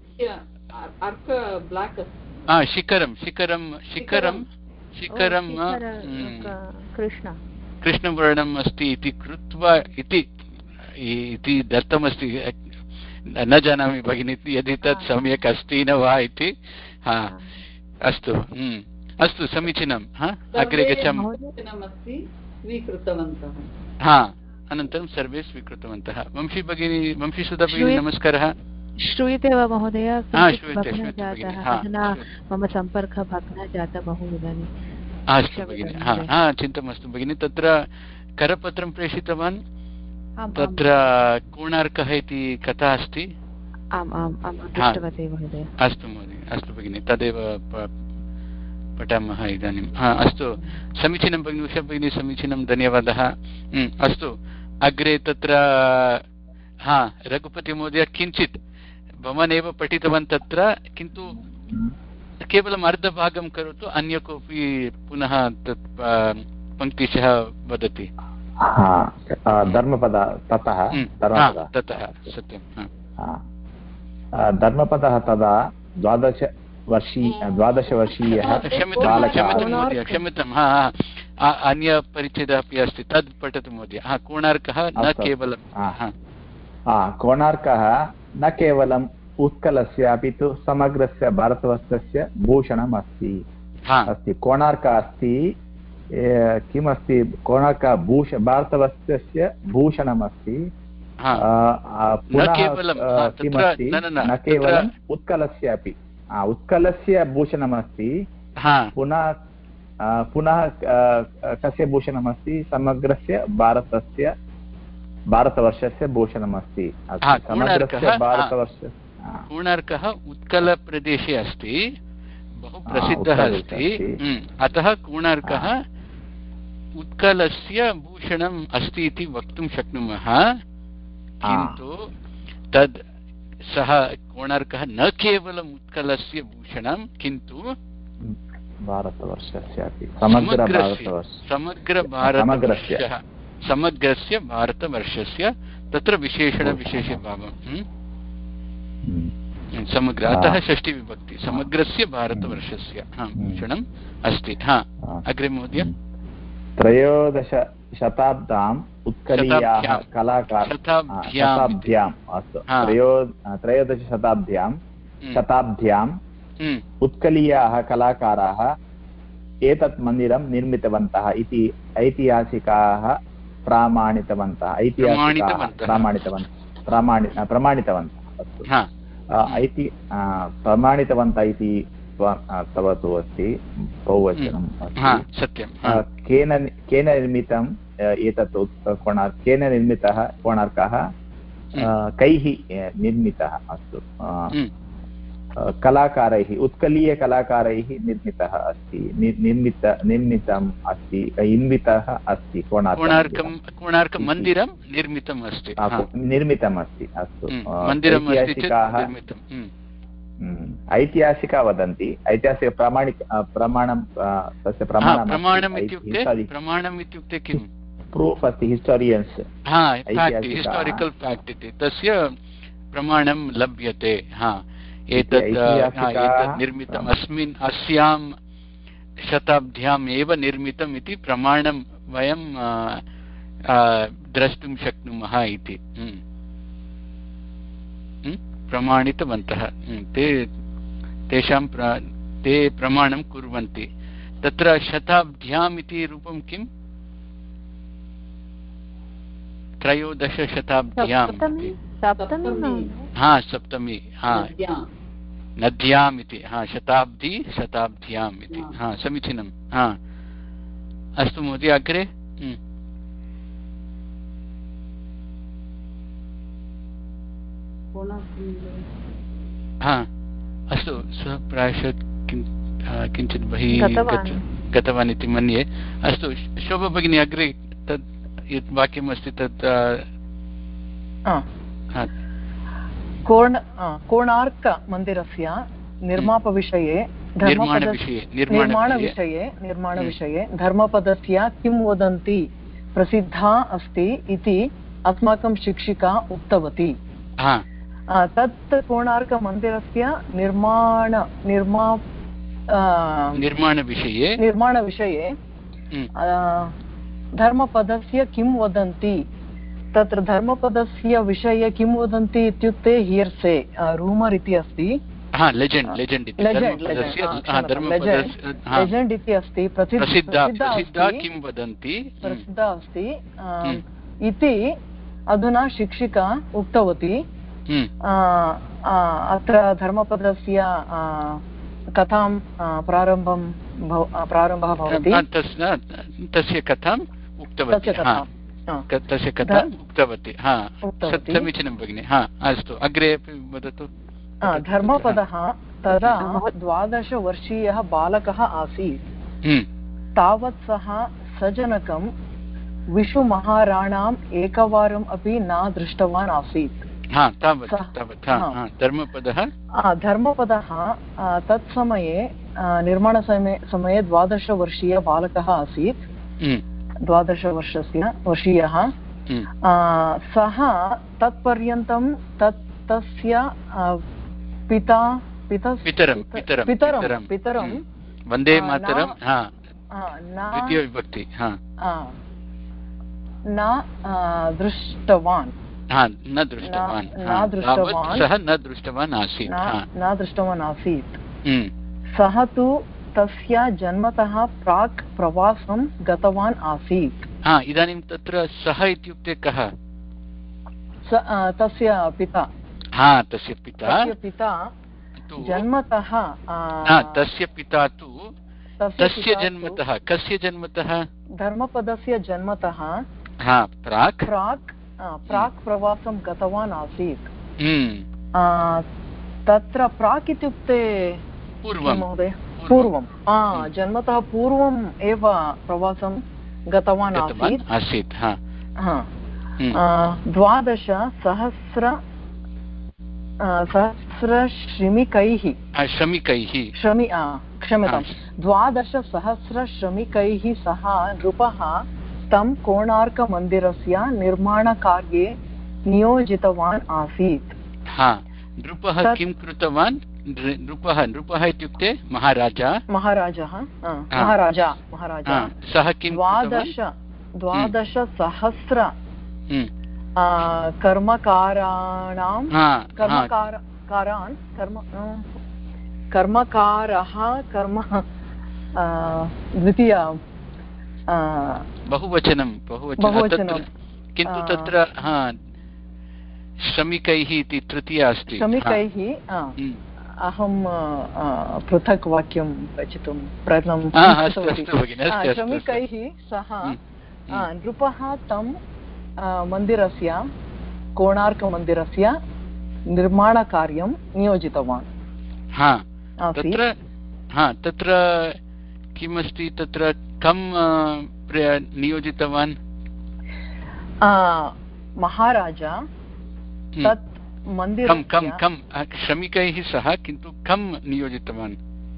शिखरं शिखरं शिखरं शिखरं कृष्णवर्णम् अस्ति इति कृत्वा इति इति दत्तमस्ति न जानामि भगिनि यदि तत् सम्यक् अस्ति न वा इति हा अस्तु अस्तु समीचीनं हा अग्रे गच्छामः हा अनन्तरं सर्वे स्वीकृतवन्तः वंशी भगिनी वंशीसुधा भगिनी नमस्कारः श्रूयते वा महोदय श्रूयते मम सम्पर्कः भग्नः जातः बहु इदानीम् अस्तु भगिनि हा हा चिन्ता मास्तु भगिनि तत्र करपत्रं प्रेषितवान् तत्र कोणार्कः इति कथा अस्ति आम् आम् आम् दृष्टवती महोदय अस्तु महोदय अस्तु भगिनि तदेव पठामः इदानीं हा अस्तु समीचीनं भगिनि उषा भगिनी समीचीनं धन्यवादः अस्तु अग्रे तत्र हा रघुपतिमहोदय किञ्चित् भवान् एव पठितवान् तत्र किन्तु केवलम् अर्धभागं करोतु अन्य कोऽपि पुनः तत् पङ्क्तिशः वदति धर्मपद ततः ततः सत्यं धर्मपदः तदा द्वादश वर्षी द्वादशवर्षीयः क्षम्यतां महोदय क्षम्यतां हा अन्यपरिच्छेदः अपि अस्ति, तद् पठतु महोदय। हा, कोणार्कः न केवलं कोणार्कः न केवलम् उत्कलस्य अपि तु समग्रस्य भारतवर्षस्य भूषणम् अस्ति अस्ति कोणार्कः अस्ति किमस्ति कोणार्क भूष भारतवर्षस्य भूषणम् अस्ति किमस्ति न केवलम् उत्कलस्य अपि उत्कलस्य भूषणमस्ति पुनः पुनः कस्य भूषणमस्ति समग्रस्य भारतस्य भारतवर्षस्य भूषणमस्ति समग्रस्य भारतवर्ष कोणार्कः उत्कलप्रदेशे अस्ति, बहु प्रसिद्धः अस्ति, अतः कोणार्कः उत्कलस्य भूषणम् अस्ति इति वक्तुं शक्नुमः। किन्तु तद् सः कोणार्कः न केवलम् उत्कलस्य भूषणं किन्तु भारतवर्षस्य अपि समग्र भारतवर्षः समग्रस्य भारतवर्षस्य तत्र विशेषणविशेषभावं समग्र, अतः षष्ठी विभक्ति समग्रस्य भारतवर्षस्य भूषणम् अस्ति। हा, अग्रे महोदय। त्रयोदश शताब्द्याम् उत्कलीयाः कलाकार शताब्द्याम् अस्तु त्रयो त्रयोदशशताब्द्यां शताब्द्याम् उत्कलीयाः कलाकाराः एतत् मन्दिरं निर्मितवन्तः इति ऐतिहासिकाः प्रामाणितवन्तः ऐतिहासिकाः प्रामाणितवन्तः प्रामाणि प्रमाणितवन्तः अस्तु ऐति प्रमाणितवन्तः इति तव तु अस्ति बहुवचनम् अस्ति सत्यं। केन केन निर्मितम् एतत् कोणार्क केन निर्मितः कोणार्कः कैः निर्मितः अस्तु कलाकारैः उत्कलीयकलाकारैः निर्मितः अस्ति निर्मित निर्मितम् अस्ति निर्मितः अस्ति कोणार्कं कोणार्कमन्दिरं निर्मितम् अस्ति निर्मितम् अस्ति अस्तु ऐतिहासिकाः ऐतिहासिका वदन्ति ऐतिहासिक प्रामाणिक प्रमाणं तस्य प्रमाणम् इत्युक्ते प्रमाणम् इत्युक्ते किं प्रूफ् अस्ति हिस्टोरियन्स् हिस्टोरिकल् फैक्ट् इति तस्य प्रमाणं लभ्यते। हा, एतत् एतत् निर्मितम् अस्मिन् अस्यां शताब्द्याम् एव निर्मितम् इति प्रमाणं वयं द्रष्टुं शक्नुमः इति प्रमाणितवन्तः ते तेषां ते प्रमाणं कुर्वन्ति। तत्र शताब्द्याम् इति रूपं किम्? त्रयोदशशताब्द्याम् हा सप्तमी हा नद्याम् इति हा शताब्दी शताब्द्याम् इति हा समीचीनं। हा, अस्तु महोदय, अग्रे। हा, अस्तु, सः प्रायशः किञ्चित् बहिः गतवान् इति मन्ये। अस्तु शोभा भगिनी, अग्रे तत् यत् वाक्यमस्ति तत् कोणार्कमन्दिरस्य निर्मापविषये निर्माणविषये निर्माणविषये धर्मपदस्य किं वदन्ति प्रसिद्धा अस्ति इति अस्माकं शिक्षिका उक्तवती। तत् कोणार्कमन्दिरस्य निर्माण निर्मा निर्माणविषये निर्माणविषये धर्मपदस्य किं वदन्ति तत्र धर्मपदस्य विषये किं वदन्ति इत्युक्ते हियर्से रूमर् इति अस्ति लेजेण्ड् लेजेण्ड् लेजेण्ड् इति अस्ति प्रसिद्धा किं वदन्ति प्रसिद्धा अस्ति इति अधुना शिक्षिका उक्तवती। अत्र धर्मपदस्य कथां प्रारम्भं प्रारम्भः भवति तस्य कथाम् उक्तवती तस्य कथाम् उक्तवती। हा, समीचीनं भगिनि। हा, अस्तु, अग्रे अपि वदतु। धर्मपदः तदा द्वादशवर्षीयः बालकः आसीत्। तावत् सः सजनकं विशुमहाराणाम् एकवारम् अपि न दृष्टवान् आसीत्। धर्मपदः धर्मपदः तत्समये निर्माणसमये समये द्वादशवर्षीय बालकः आसीत्। द्वादशवर्षस्य वर्षीयः सः तत्पर्यन्तं तत् तस्य पिता पितरं पितरं पितरं पितरं वन्दे मातरं द्वितीयविभक्ति न दृष्टवान् न दृष्टवान् सः न दृष्टवान् आसीत् न दृष्टवान् आसीत् सः तु तस्य जन्मतः प्राक् प्रवासं गतवान् आसीत् इदानीं तत्र सः इत्युक्ते कः तस्य पिता तस्य पिता पिता जन्मतः तस्य पिता तु तस्य जन्मतः कस्य जन्मतः धर्मपदस्य जन्मतः प्राक् प्राक् प्राक् प्रवासं गतवान् आसीत् तत्र प्राक् इत्युक्ते महोदय पूर्वं जन्मतः पूर्वम् एव प्रवासं गतवान् आसीत् द्वादशसहस्र सहस्रश्रमिकैः श्रमिकैः श्रमि क्षम्यतां द्वादशसहस्रश्रमिकैः सह नृपः तं कोणार्कमन्दिरस्य निर्माणकार्ये नियोजितवान् आसीत् नृपः किं कृतवान् नृपः नृपः इत्युक्ते महाराजा महाराजः महाराजा महाराजा सः किं द्वादश द्वादशसहस्र कर्मकाराणां कर्मकारान् कर्म कर्मकारः कर्म द्वितीय बहुवचनं बहुवचनं किन्तु तत्र श्रमिकैः इति तृतीया अस्ति श्रमिकैः अहं पृथक् वाक्यं रचितुं प्रयत्नं कृतवती श्रमिकैः सह नृपः तं मन्दिरस्य कोणार्कमन्दिरस्य निर्माणकार्यं नियोजितवान् तत्र तत्र किमस्ति तत्र कं नियोजितवान् महाराजा तत् मन्दिरं कं कं श्रमिकैः सह किन्तु कं नियोजितवान्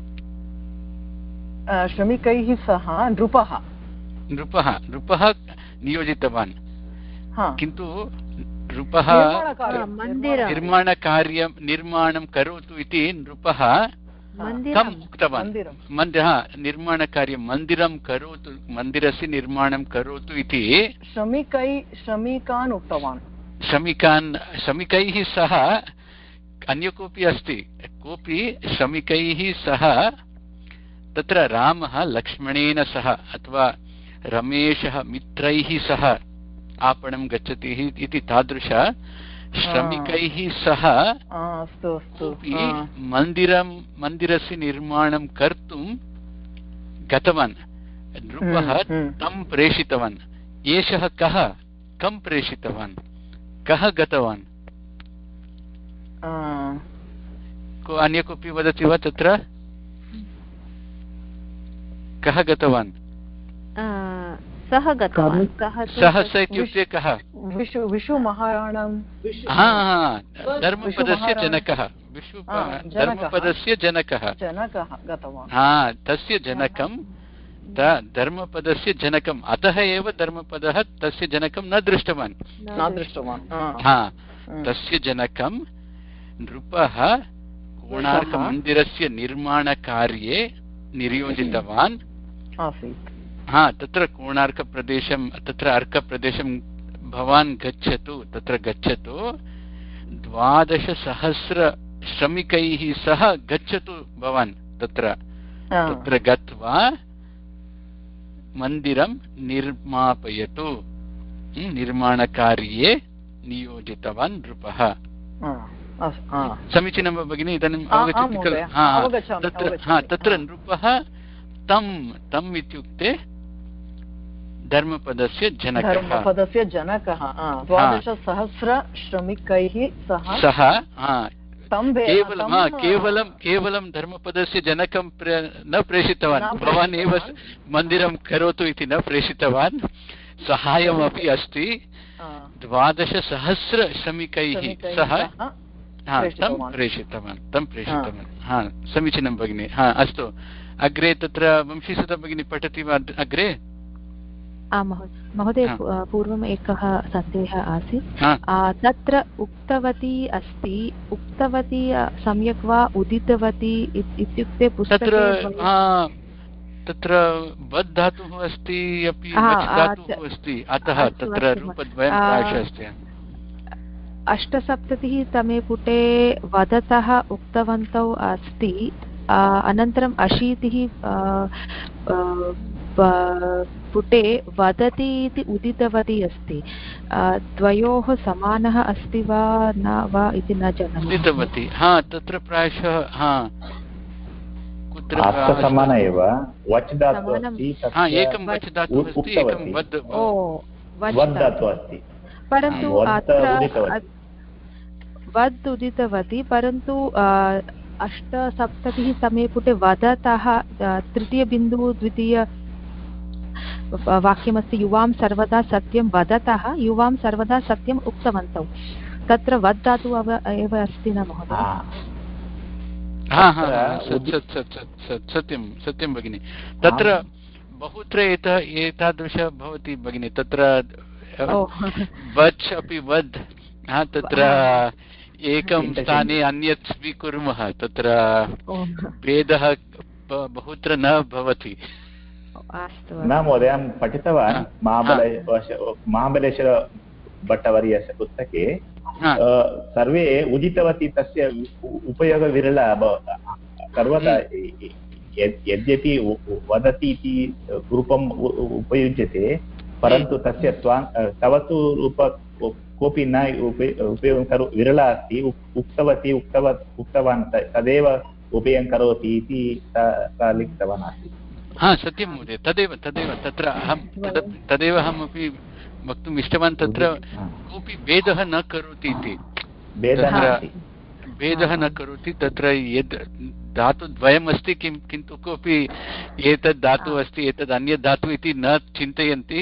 श्रमिकैः सह नृपः नृपः नृपः नियोजितवान् किन्तु नृपः निर्माणकार्यं निर्माणं करोतु इति नृपः कम् उक्तवान् निर्माणकार्यं मन्दिरं करोतु मन्दिरस्य निर्माणं करोतु इति श्रमिकै श्रमिकान् उक्तवान् श्रमिकान् श्रमिकैः सह अन्य कोऽपि अस्ति कोऽपि श्रमिकैः सह तत्र रामः लक्ष्मणेन सह अथवा रमेशः मित्रैः सह आपणं गच्छति इति तादृश श्रमिकैः सह कोऽपि मन्दिरं मन्दिरस्य निर्माणं कर्तुं गतवान् नृपः तं प्रेषितवान् एषः कः कं प्रेषितवान् कः गतवान् को अन्य कोऽपि वदति वा तत्र कः गतवान् सः गतवान् सः स इत्युक्ते कः विशु विशुमहाराणां धर्मपदस्य जनकः विशु धर्मपदस्य जनकः जनकः गतवान् तस्य जनकं धर्मपदस्य जनकम् अतः एव धर्मपदः तस्य जनकं न दृष्टवान् न दृष्टवान् तस्य जनकं नृपः कोणार्कमन्दिरस्य निर्माणकार्ये नियोजितवान् आसीत् तत्र कोणार्कप्रदेशं तत्र अर्कप्रदेशं भवान् गच्छतु तत्र गच्छतु द्वादशसहस्र श्रमिकैः सह गच्छतु भवान् तत्र तत्र गत्वा मन्दिरं निर्मापयतु निर्माणकार्ये नियोजितवान् नृपः समीचीनं वा भगिनि इदानीम् अवगच्छति खलु तत्र तत्र नृपः तं तम् इत्युक्ते धर्मपदस्य जनकः धर्मपदस्य जनकः द्वादशसहस्र श्रमिकैः सह सः केवलं केवलं केवलं धर्मपदस्य जनकं न प्रेषितवान् भवान् एव मन्दिरं करोतु इति न प्रेषितवान् सहायमपि अस्ति द्वादशसहस्र श्रमिकैः सह तं प्रेषितवान् तं प्रेषितवान् हा समीचीनं भगिनि हा अस्तु अग्रे तत्र वंशीसुता भगिनी पठति वा अग्रे महोदय पूर्वम् एकः सन्देहः आसीत् तत्र उक्तवती अस्ति उक्तवती सम्यक् वा उदितवती इत्युक्ते तत्र तत्र वद् धातुः अस्ति अपि वच् धातुः अस्ति अतः तत्र रूपद्वयं प्रायशः अस्ति। अष्टसप्ततिः तमे पुटे वदतः उक्तवन्तौ अस्ति, अनन्तरम् अशीतिः पुटे वदति इति उदितवती अस्ति। द्वयोः समानः अस्ति वा न वा इति न जानामि। उदितवती, हा तत्र प्रायशः हा कुत्र समान एव वच् धातुः अस्ति, हा एकं वच् धातुः अस्ति, एकं वद् वद् धातुः अस्ति, परन्तु अत्र वद् उदितवती, परन्तु अष्टसप्ततिः समे पुटे वदतः तृतीयबिन्दुः द्वितीय वाक्यमस्ति युवां सर्वदा सत्यं वदतः युवां सर्वदा सत्यम् उक्तवन्तौ। तत्र वद् धातुः एव अस्ति न महोदय? सत्यं सत्यं भगिनि, तत्र बहुत्र एतादृश भवति भगिनि, तत्र वच् अपि वद्, तत्र एकं स्थाने अन्यत् स्वीकुर्मः, तत्र भेदः बहुत्र न भवति। न महोदय, अहं पठितवान् महाबलेश्वर भट्टवर्यस्य पुस्तके सर्वे उदितवती तस्य उपयोगः विरला सर्वदा, यद्यपि वदति इति रूपम् उपयुज्यते परन्तु तस्य तव तु रूप कोऽपि न उपयोगं करो विरला अस्ति। उक्तवती उक्तवत् उक्तवान् तदेव उपयोगं करोति इति सा लिखितवान् आसीत्। हा सत्यं महोदय, तदेव तदेव तत्र अहं तदेव अहमपि वक्तुम् इष्टवान्, तत्र कोऽपि भेदः न करोति इति, भेदः न करोति। तत्र यद् धातुद्वयम् अस्ति किं किन्तु कोऽपि एतद् धातुः अस्ति एतद् अन्यत् धातुः इति न चिन्तयन्ति।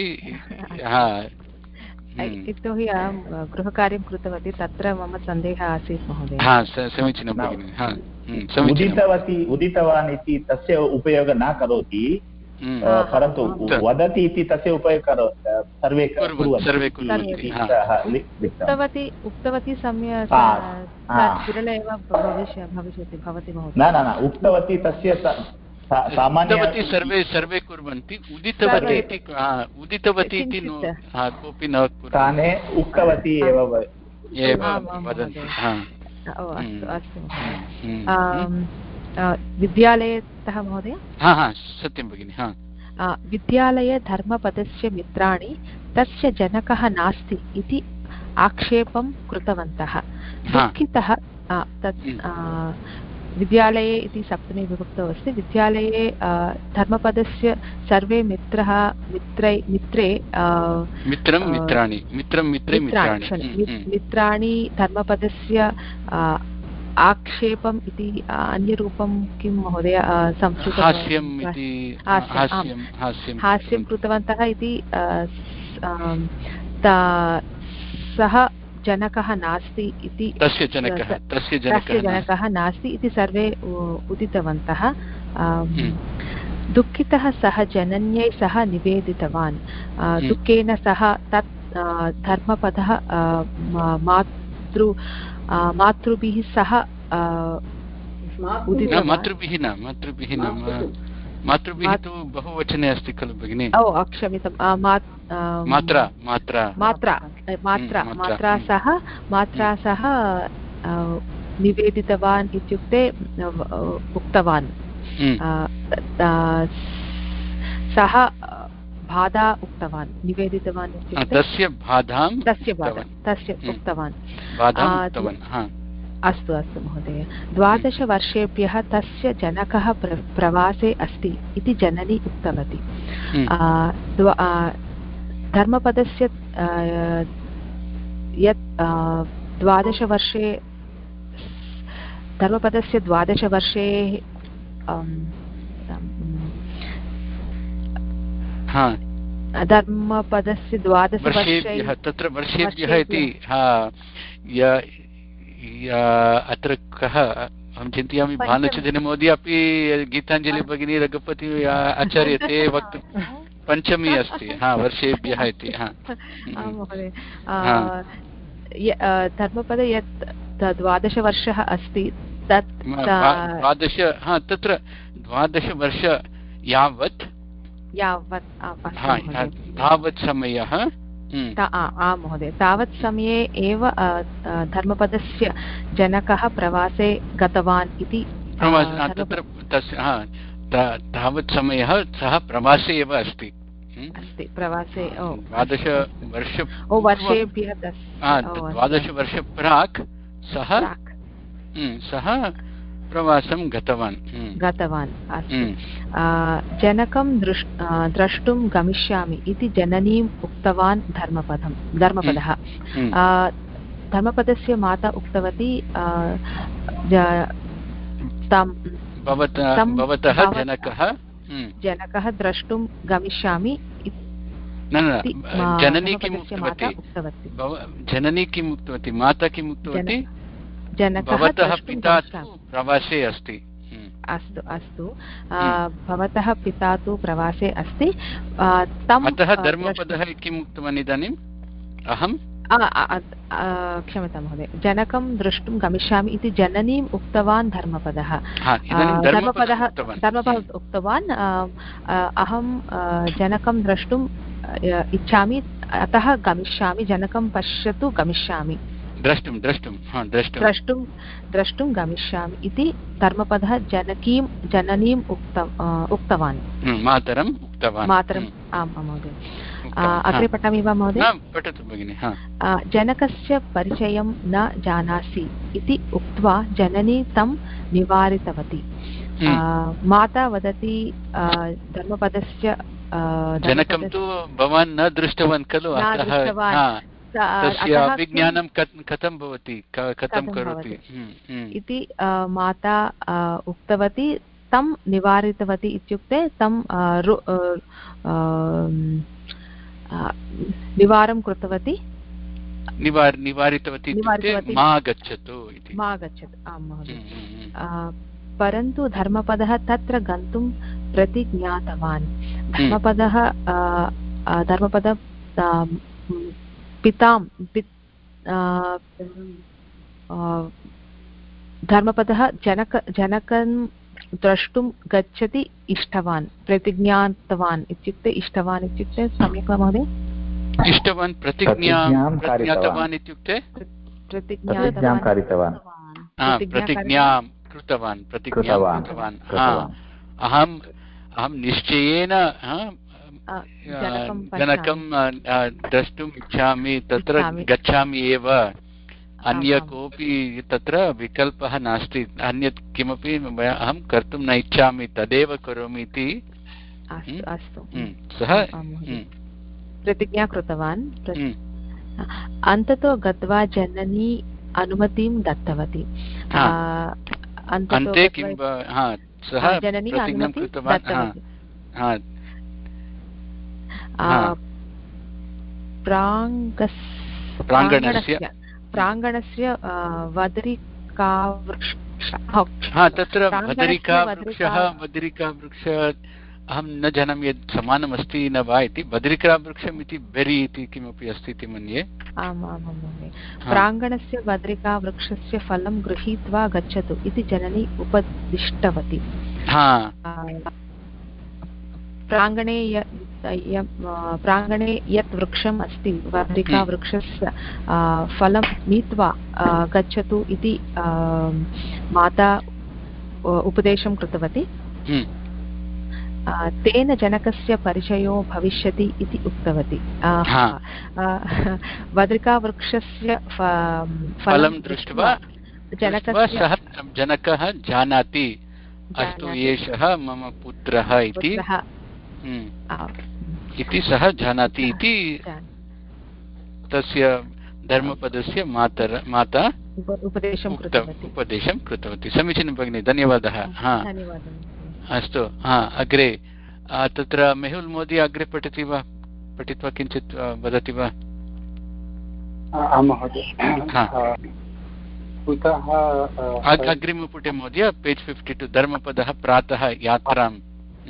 यतोहि अहं गृहकार्यं कृतवती, तत्र मम सन्देहः आसीत् महोदय। हा समीचीनं भगिनि। हा उदितवती उदितवान् इति तस्य उपयोगः न करोति, परन्तु वदति इति तस्य उपयोगः सर्वे सर्वे कुर्वन्ति। उक्तवती उक्तवती सम्यक् विरल एव भविष्यति भवति महोदय। न न उक्तवती तस्य सामान्यवती सर्वे सर्वे कुर्वन्ति, उदितवती इति उदितवती इति कोऽपि न स्थाने उक्तवती एव वदन्ति। अस्तु विद्यालयतः महोदय? हा हा सत्यं भगिनि। हा विद्यालये धर्मपदस्य मित्राणि तस्य जनकः नास्ति इति आक्षेपं कृतवन्तः। दुःखितः तत् विद्यालये इति सप्तमी विभक्तौ अस्ति। विद्यालये धर्मपदस्य सर्वे मित्रः मित्रै मित्रे मित्रं मित्राणि मित्रं मित्रे मित्राणि मित्राणि धर्मपदस्य आक्षेपम् इति अन्यरूपं किं महोदय? संस्कृतं हास्यं कृतवन्तः इति सः जनकः नास्ति इति तस्य जनकः तस्य जनकः नास्ति इति सर्वे उदितवन्तः। दुःखितः सः जनन्यै सह निवेदितवान्। दुःखेन सह तत् धर्मपदः मातृ मातृभिः सह मातृभिः न मातृभिः न मातृभिः तु बहुवचने अस्ति खलु भगिनि? ओ क्षम्यतां, मात्रा मात्रा मात्रा मात्रा मात्रा सह मात्रा सह निवेदितवान् इत्युक्ते उक्तवान्। सः बाधा उक्तवान्, निवेदितवान् इत्युक्ते तस्य बाधां तस्य बाधा तस्य उक्तवान्। अस्तु अस्तु महोदय। द्वादशवर्षेभ्यः तस्य जनकः प्र प्रवासे अस्ति इति जननी उक्तवती। धर्मपदस्य यत् द्वादशवर्षे धर्मपदस्य द्वादशवर्षे धर्मपदस्य द्वादशवर्षेभ्यः तत्र वर्षेभ्यः इति अत्र कः अहं चिन्तयामि भानुचन्द्रमहोदय अपि गीताञ्जलि भगिनी रघुपति आचार्य ते वक्तुं पञ्चमी अस्ति। हा वर्षेभ्यः इति। महोदय धर्मपद यत् द्वादशवर्षः अस्ति तत् द्वादश हा तत्र द्वादशवर्ष यावत् यावत् तावत् समयः आम् महोदय तावत् समये एव धर्मपदस्य जनकः प्रवासे गतवान् इति तत्र तस्य तावत् समयः सः प्रवासे एव अस्ति अस्ति प्रवासे द्वादशवर्ष वर्षेभ्यः द्वादशवर्ष प्राक् सः सः प्रवासं गतवान् गतवान् अस्तु जनकं दृष् द्रष्टुं गमिष्यामि इति जननीम् उक्तवान् धर्मपदं धर्मपदः धर्मपदस्य माता उक्तवती भवतः जनकः जनकः द्रष्टुं गमिष्यामि जननी किम् उक्तवती जननी किम् उक्तवती माता किम् उक्तवती भवतः पिता प्रवासे अस्ति अस्तु अस्तु भवतः पिता तु प्रवासे अस्ति अतः धर्मपदः किम् उक्तवान् इदानीम् अहं क्षम्यतां महोदय जनकं द्रष्टुं गमिष्यामि इति जननीम् उक्तवान् धर्मपदः धर्मपदः धर्मपदः उक्तवान् अहं जनकं द्रष्टुम् इच्छामि अतः गमिष्यामि जनकं पश्यतु गमिष्यामि द्रष्टुं द्रष्टुं द्रष्टुं द्रष्टुं गमिष्यामि इति धर्मपदः जनकीं जननीम् उक्तम् उक्तवान् मातरम् उक्तवान् मातरम् आम् महोदय अग्रे पठामि वा महोदय पठतु भगिनि जनकस्य परिचयं न जानासि इति उक्त्वा जननी तं निवारितवती माता वदति धर्मपदस्य जनकं तु भवान् न दृष्टवान् खलु तस्य विज्ञानं कथं भवति कथं करोति इति माता उक्तवती तं निवारितवती इत्युक्ते तं निवारं कृतवती निवारितवती मा गच्छतु इति मा गच्छतु आं महोदय परन्तु धर्मपदः तत्र गन्तुं प्रतिज्ञातवान् धर्मपदः धर्मपद पितां धर्मपदः जनक जनकं द्रष्टुं गच्छति इष्टवान् प्रतिज्ञातवान् इत्युक्ते इष्टवान् इत्युक्ते सम्यक् वा महोदय इष्टवान् प्रतिज्ञातवान् इत्युक्ते प्रतिज्ञां कारितवान् प्रतिज्ञां कृतवान् प्रतिज्ञां कृतवान् अहम् अहं निश्चयेन जनकं द्रष्टुम् इच्छामि तत्र गच्छामि एव अन्य कोऽपि तत्र विकल्पः नास्ति अन्यत् किमपि अहं कर्तुं न इच्छामि तदेव करोमि इति सः प्रतिज्ञा कृतवान् अन्ततो गत्वा जननी अनुमतिं दत्तवती अन्ते किं सः प्रतिज्ञां कृतवान् प्राङ्गणस्य प्राङ्गणस्य वदरिकावृक्षः तत्र वदरिकावृक्षः वदरिकावृक्षः अहं न जानामि यत् समानमस्ति न वा इति बद्रिकावृक्षम् इति बेरि इति किमपि अस्ति इति मन्ये आम् आम् महोदय प्राङ्गणस्य बद्रिकावृक्षस्य फलं गृहीत्वा गच्छतु इति जननी उपदिष्टवती प्राङ्गणे प्राङ्गणे यत् वृक्षम् अस्ति बद्रिकावृक्षस्य फलं नीत्वा गच्छतु इति माता उपदेशं कृतवती तेन जनकस्य परिचयो भविष्यति इति उक्तवती बद्रिकावृक्षस्य फलं दृष्ट्वा जनकः जनकः जानाति अस्तु एषः मम पुत्रः इति इति सः जानाति इति तस्य धर्मपदस्य मातर माता उपदेशं कृतवती उपदेशं कृतवती समीचीनं भगिनी धन्यवादः अस्तु हा अग्रे तत्र मेहुल् मोदी अग्रे पठति वा पठित्वा किञ्चित् वदति वा अग्रिमपुटे महोदय पेज् फिफ्टि टु धर्मपदः प्रातः यात्राम्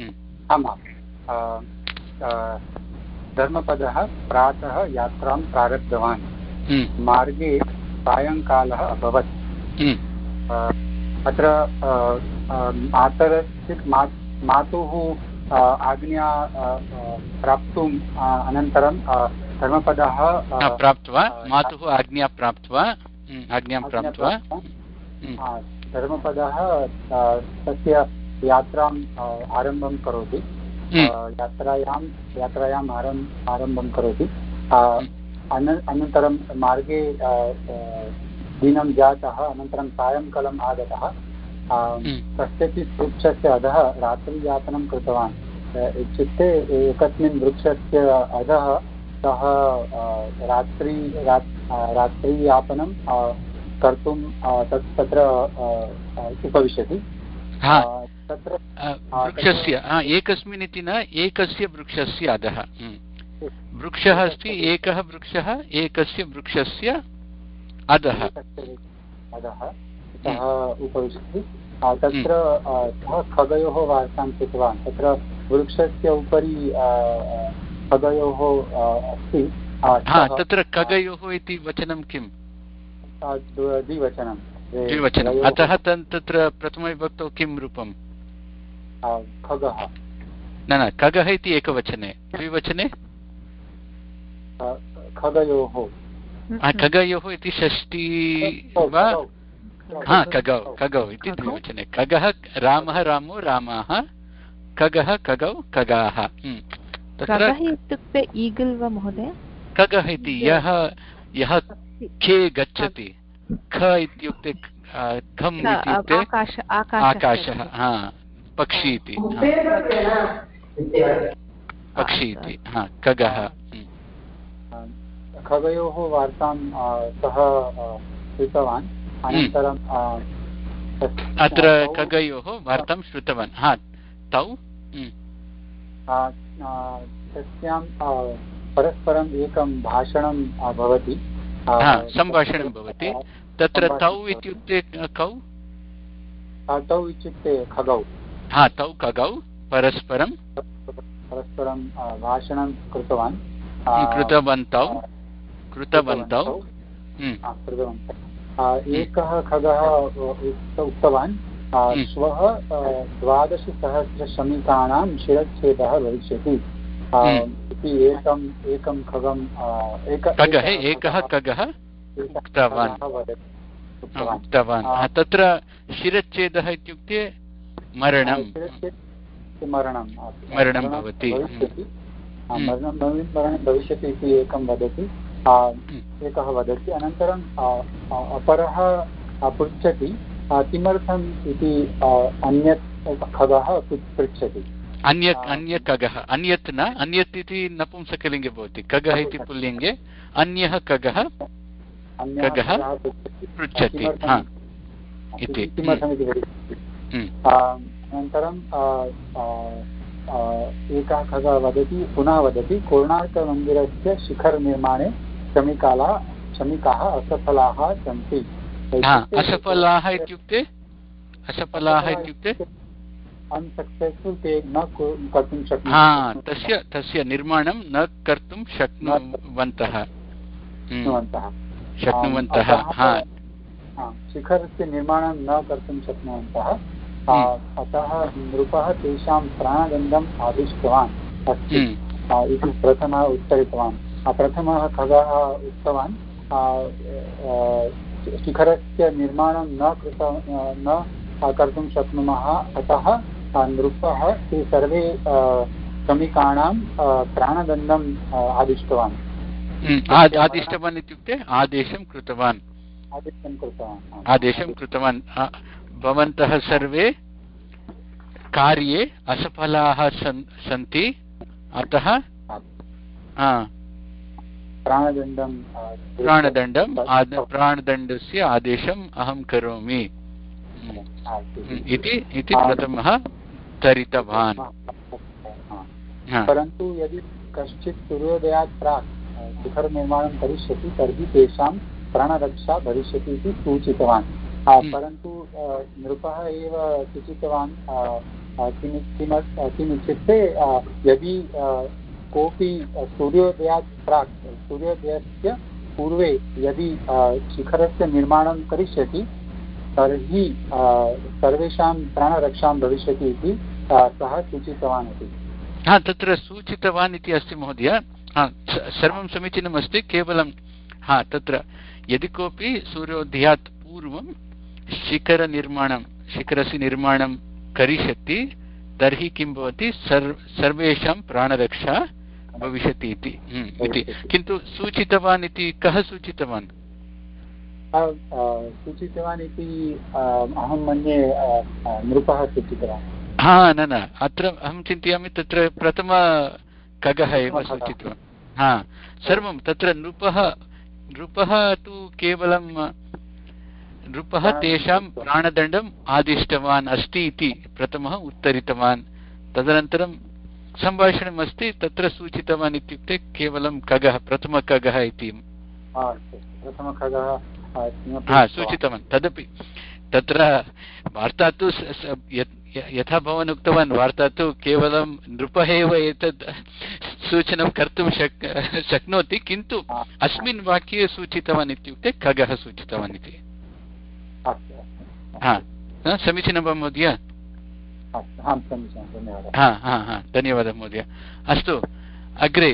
धर्मपदः प्रातः यात्रां प्रारब्धवान् मार्गे सायङ्कालः अभवत् अत्र मातरस्य मातुः आज्ञा प्राप्तुम् अनन्तरं धर्मपदः प्राप्त्वा मातुः आज्ञा प्राप्त्वा आज्ञां प्राप्त्वा धर्मपदः तस्य यात्राम् आरम्भं करोति यात्रायां यात्रायाम् आरम् आरम्भं करोति अनन्तरं मार्गे दिनं जातः अनन्तरं सायङ्कालम् आगतः कस्यचित् वृक्षस्य अधः रात्रियापनं कृतवान् इत्युक्ते एकस्मिन् वृक्षस्य अधः सः रात्रि रात्रियापनं कर्तुं तत् तत्र उपविशति तत्र वृक्षस्य एकस्मिन् इति न एकस्य वृक्षस्य अधः वृक्षः अस्ति एकः वृक्षः एकस्य वृक्षस्य अधः अधः सः उपविशति तत्र सः खगयोः वार्तां कृतवान् तत्र वृक्षस्य उपरि खगयोः अस्ति तत्र खगयोः इति वचनं किम् द्विवचनं द्विवचनम् अतः तत्र प्रथमविभक्तौ किं रूपं खगः न न खगः इति एकवचने द्विवचने खगयोः खगयोः इति षष्ठी वा हा खगौ खगौ इति द्विवचने खगः रामः रामो रामाः खगः खगौ खगाः तत्र इत्युक्ते ईगल् वा महोदय खगः इति यः यः खे गच्छति ख इत्युक्ते खम् इत्युक्ते आकाशः हा पक्षी इति पक्षी इति हा खगः खगयोः वार्तां सः कृतवान् अनन्तरं अत्र खगयोः वार्तां श्रुतवान् हा तौ तस्यां परस्परम् एकं भाषणं भवति सम्भाषणं भवति तत्र तौ इत्युक्ते कौ तौ इत्युक्ते खगौ हा तौ खगौ परस्परं परस्परं भाषणं कृतवान् कृतवन्तौ कृतवन्तौ एकः खगः उक्तवान् श्वः द्वादशसहस्रश्रमिकाणां शिरच्छेदः भविष्यति इति एकम् एकं खगं खगः एकः खगः उक्तवान् उक्तवान् तत्र शिरच्छेदः इत्युक्ते मरणं मरणं मरणं भवति मरणं भविष्यति इति एकं वदति एकः वदति अनन्तरम् अपरः पृच्छति किमर्थम् इति अन्यत् खगः पृच्छति अन्यत् अन्य खगः अन्यत् न अन्यत् इति नपुंसकलिङ्गे भवति खगः इति पुल्लिङ्गे अन्यः खगः खगः पृच्छति इति अनन्तरं एकः खगः वदति पुनः वदति कोणार्कमन्दिरस्य शिखरनिर्माणे श्रमिकाः श्रमिकाः असफलाः सन्ति असफलाः इत्युक्ते असफलाः इत्युक्ते अनसक्सेस्फुल् ते न कर्तुं शक्नुवन्तः तस्य तस्य निर्माणं न कर्तुं शक्नुवन्तः शक्नुवन्तः शिखरस्य निर्माणं न कर्तुं शक्नुवन्तः अतः नृपः तेषां प्राणदण्डम् आदिष्टवान् अस्ति इति प्रथमः उत्तरितवान् प्रथमः खगः उक्तवान् शिखरस्य निर्माणं न कृत न कर्तुं शक्नुमः अतः नृपः ते सर्वे श्रमिकाणां प्राणदण्डम् आदिष्टवान् आदिष्टवान् इत्युक्ते आदेशं कृतवान् आदेशं कृतवान् आदेशं कृतवान् भवन्तः सर्वे कार्ये असफलाः सन्ति अतः प्राणदण्डं प्राणदण्डं प्राणदण्डस्य आदेशम् अहं करोमि इति इति प्रथमः तरितवान् परन्तु यदि कश्चित् सूर्योदयात् प्राक् शिखरनिर्माणं करिष्यति तर्हि तेषां प्राणरक्षा भविष्यति इति सूचितवान् परन्तु नृपः एव सूचितवान् किमित्युक्ते यदि कोऽपि सूर्योदयात् प्राक् सूर्योदयस्य पूर्वे यदि शिखरस्य निर्माणं करिष्यति तर्हि सर्वेषां प्राणरक्षां भविष्यति इति सः सूचितवान् इति। हा, तत्र सूचितवान् इति अस्ति महोदय। हा, सर्वं समीचीनम् अस्ति, केवलं हा तत्र यदि कोऽपि सूर्योदयात् पूर्वं शिखरनिर्माणं शिखरस्य निर्माणं करिष्यति तर्हि किं भवति, सर् सर्वेषां प्राणरक्षा भविष्यति इति। किन्तु सूचितवान् इति कः सूचितवान्? सूचितवान् इति अहं मन्ये नृपः सूचितवान्। हा, न न, अत्र अहं चिन्तयामि तत्र प्रथम खगः एव सूचितवान्। हा, सर्वं तत्र नृपः नृपः तु केवलं नृपः तेषां प्राणदण्डम् आदिष्टवान् अस्ति इति प्रथमः उत्तरितवान्। तदनन्तरं सम्भाषणमस्ति, तत्र सूचितवान् इत्युक्ते केवलं खगः, प्रथम खगः इति हा सूचितवान्। तदपि तत्र वार्ता तु यथा भवान् उक्तवान्, वार्ता तु केवलं नृपः एव एतत् सूचनं कर्तुं शक् शक्नोति, किन्तु अस्मिन् वाक्ये सूचितवान् इत्युक्ते खगः सूचितवान् इति। हा, समीचीनं वा महोदय? हा हा हा, धन्यवादः महोदय। अस्तु, अग्रे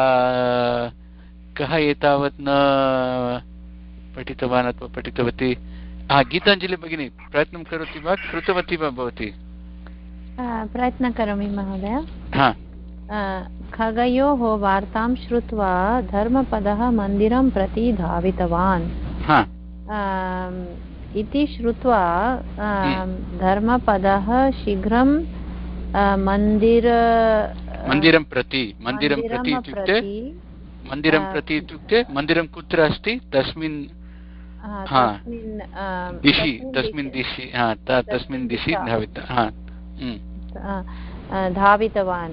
कः एतावत् न पठितवान् अथवा पठितवती? हा, गीताञ्जलि भगिनी प्रयत्नं करोति वा, कृतवती वा भवती? प्रयत्नं करोमि महोदय। हा, खगयोः वार्तां श्रुत्वा धर्मपदः मन्दिरं प्रति धावितवान् इति श्रुत्वा धर्मपदः शीघ्रं मन्दिर मन्दिरं प्रति मन्दिरं प्रति इत्युक्ते मन्दिरं प्रति इत्युक्ते मन्दिरं कुत्र अस्ति? तस्मिन् दिशि तस्मिन् दिशि तस्मिन् दिशि धावित धावितवान्।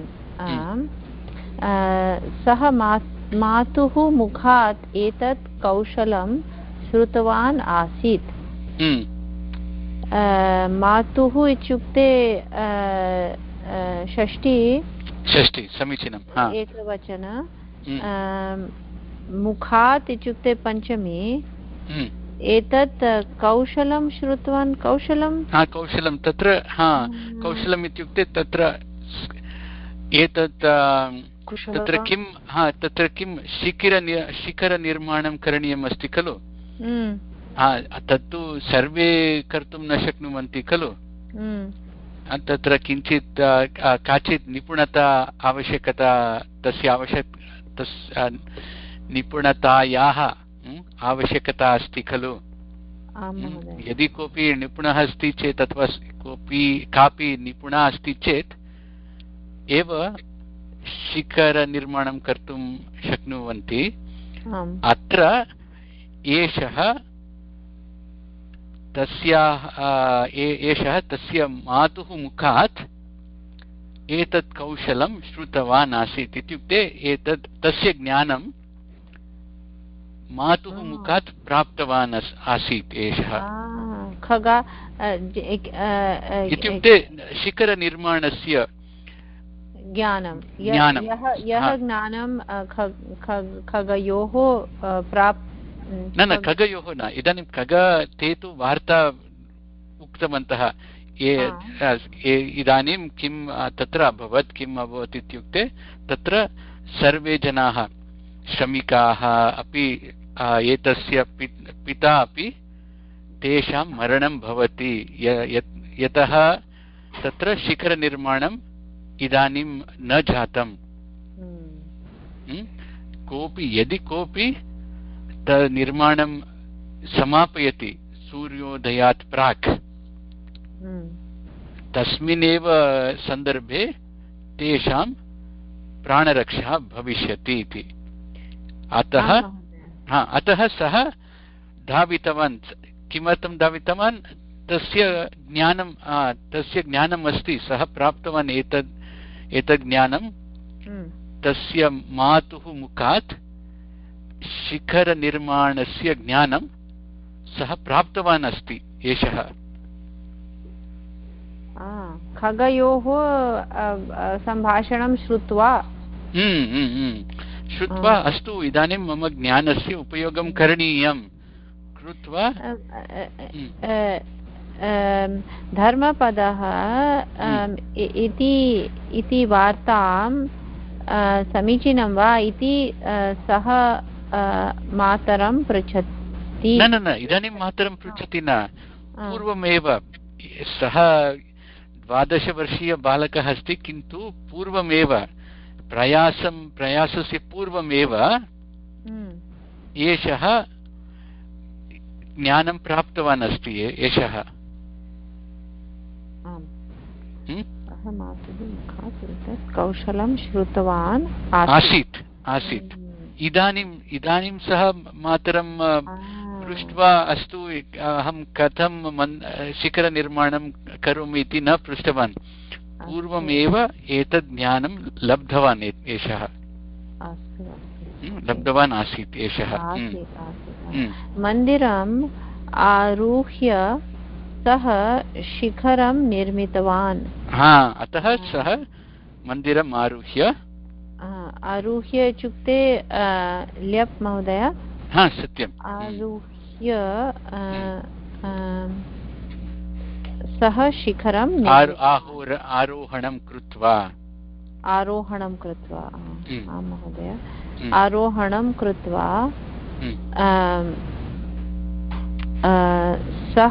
सः मातुः मुखात् एतत् कौशलं श्रुतवान् आसीत्। मातुः इत्युक्ते षष्ठी षष्ठी, समीचीनम्, एकवचन। मुखात् इत्युक्ते पञ्चमी। एतत् कौशलं श्रुतवान्, कौशलं कौशलं तत्र हा कौशलम् इत्युक्ते तत्र एतत् तत्र किं हा तत्र किं शिखर शिखरनिर्माणं करणीयम् अस्ति खलु? तत्तु सर्वे कर्तुं न शक्नुवन्ति खलु? तत्र किञ्चित् काचित् निपुणता आवश्यकता, तस्य आवश्यक तस्य निपुणतायाः आवश्यकता अस्ति खलु? यदि कोऽपि निपुणः अस्ति चेत् अथवा कोऽपि कापि निपुणा अस्ति चेत् एव शिखरनिर्माणं कर्तुं शक्नुवन्ति। अत्र एषः तस्याः एषः तस्य मातुः मुखात् एतत् कौशलं श्रुतवान् आसीत् इत्युक्ते एतत् तस्य ज्ञानं मातुः मुखात् प्राप्तवान् आसीत् एषः। खगा इत्युक्ते शिखरनिर्माणस्य ज्ञानं, यः ज्ञानं खगयोः प्राप् न न खगयोः न, इदानीं खग ते तु वार्ता उक्तवन्तः इदानीं किं तत्र अभवत्, किम् अभवत् इत्युक्ते तत्र सर्वे जनाः श्रमिकाः अपि एतस्य पिता अपि तेषां मरणं भवति, यतः तत्र शिखरनिर्माणम् इदानीं न जातं। कोऽपि यदि कोऽपि निर्माणं समापयति सूर्योदयात् प्राक्, तस्मिन्नेव सन्दर्भे तेषां प्राणरक्षा भविष्यति इति। अतः हा अतः सः धावितवान्। किमर्थं धावितवान्? तस्य ज्ञानं तस्य ज्ञानम् अस्ति, सः प्राप्तवान् एतद् एतद् ज्ञानं तस्य मातुः मुखात् शिखरनिर्माणस्य ज्ञानं सः प्राप्तवान् अस्ति एषः। खगयोः सम्भाषणं श्रुत्वा श्रुत्वा अस्तु इदानीं मम ज्ञानस्य उपयोगं करणीयं कृत्वा धर्मपदः इति वार्तां समीचीनं वा इति सः मातरं पृच्छति। न न न इदानीं मातरं पृच्छति न, पूर्वमेव सः द्वादशवर्षीय बालकः अस्ति, किन्तु पूर्वमेव प्रयासं प्रयासस्य पूर्वमेव एषः ज्ञानं प्राप्तवान् अस्ति। एषः कौशलं श्रुतवान् आसीत् आसीत् इदानीम् इदानीं सः मातरं पृष्ट्वा अस्तु अहं कथं शिखरनिर्माणं करोमि इति न पृष्टवान्, पूर्वमेव एतद् ज्ञानं लब्धवान् एषः लब्धवान् आसीत् एषः। मन्दिरम् आरुह्य सः शिखरं निर्मितवान्। हा, अतः सः मन्दिरम् आरुह्य आरुह्य इत्युक्ते ल्यप् महोदय। हा सत्यम्। आरुह्य सः शिखरं आरोहणं कृत्वा आरोहणं कृत्वा आं महोदय आरोहणं कृत्वा सः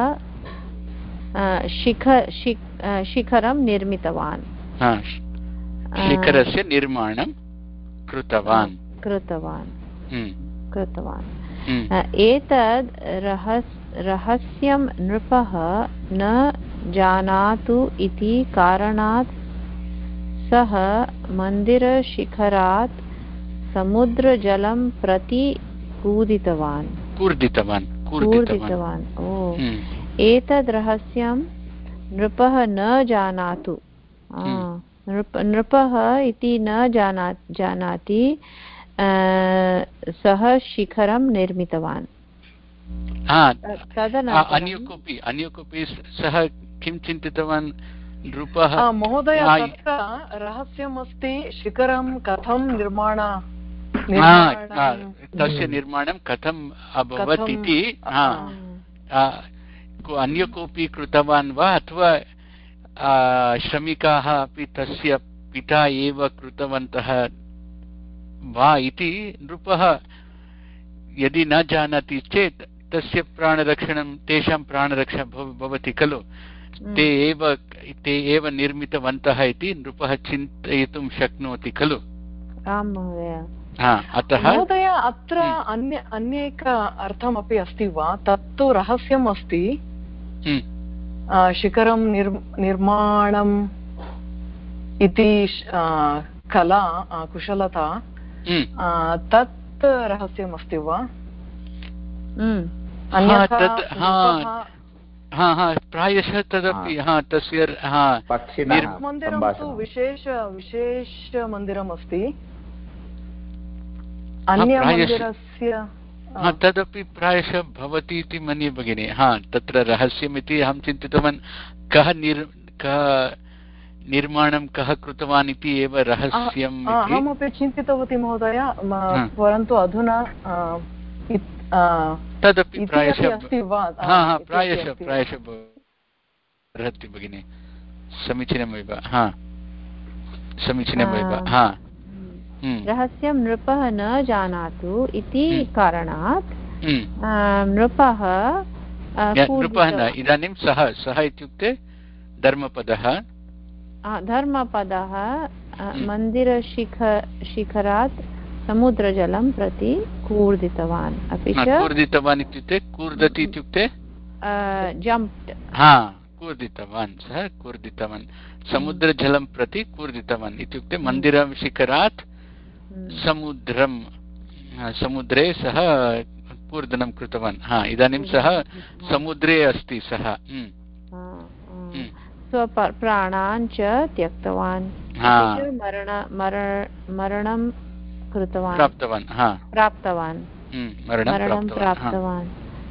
शिखर शिखरं निर्मितवान्, शिखरस्य निर्माणं कृतवान् कृतवान् कृतवान् एतद् रहस्यं नृपः न जानातु इति कारणात् सः मन्दिरशिखरात् समुद्रजलं प्रति कूदितवान् कूर्दितवान् कूर्दितवान् ओ एतद् रहस्यं नृपः न जानातु। नृपः इति न जाना जानाति सः शिखरं निर्मितवान्। अन्य कोऽपि अन्य कोऽपि सः किं चिन्तितवान् नृपः? महोदय तत्र रहस्यमस्ति, शिखरं कथं निर्माण तस्य निर्माणं कथम् अभवत् इति अन्य कोऽपि कृतवान् वा अथवा श्रमिकाः अपि तस्य पिता एव कृतवन्तः वा इति नृपः यदि न जानाति चेत् तस्य प्राणरक्षणं तेषां प्राणरक्षणं भवति खलु, ते एव ते एव निर्मितवन्तः इति नृपः चिन्तयितुं शक्नोति खलु। आं महोदय। अतः महोदय अत्र अन्य अन्येक अर्थमपि अस्ति वा? तत्तु रहस्यम् अस्ति, शिखरं निर् निर्माणम् इति कला कुशलता, तत् रहस्यम् अस्ति वा? प्रायशः तदपि तस्य मन्दिरं तु विशेष विशेषमन्दिरम् अस्ति, अन्यमन्दिरस्य तदपि प्रायशः भवति इति मन्ये भगिनि। हा, तत्र रहस्यमिति अहं चिन्तितवान्, कः निर् कः निर्माणं कः कृतवान् इति एव रहस्यम्। अहमपि चिन्तितवती महोदय, परन्तु अधुना तदपि प्रायशः प्रायशः प्रायशः भवति भगिनि। समीचीनमेव। हा, समीचीनमेव। हा, रहस्यं नृपः न जानातु इति कारणात् नृपः नृपः न, इदानीं सः सः इत्युक्ते धर्मपदः धर्मपदः मन्दिरशिख शिखरात् समुद्रजलं प्रति कूर्दितवान्। अपि च कूर्दितवान् इत्युक्ते कूर्दति इत्युक्ते जम्प्ड्। हा, कूर्दितवान्, सः कूर्दितवान् समुद्रजलं प्रति कूर्दितवान् इत्युक्ते मन्दिरशिखरात् समुद्रं समुद्रे सः कूर्दनं कृतवान्। हा, इदानीं सः समुद्रे अस्ति। सः स्वप्राणान् च त्यक्तवान्, मरणं कृतवान् प्राप्तवान् प्राप्तवान् मरणं प्राप्तवान्।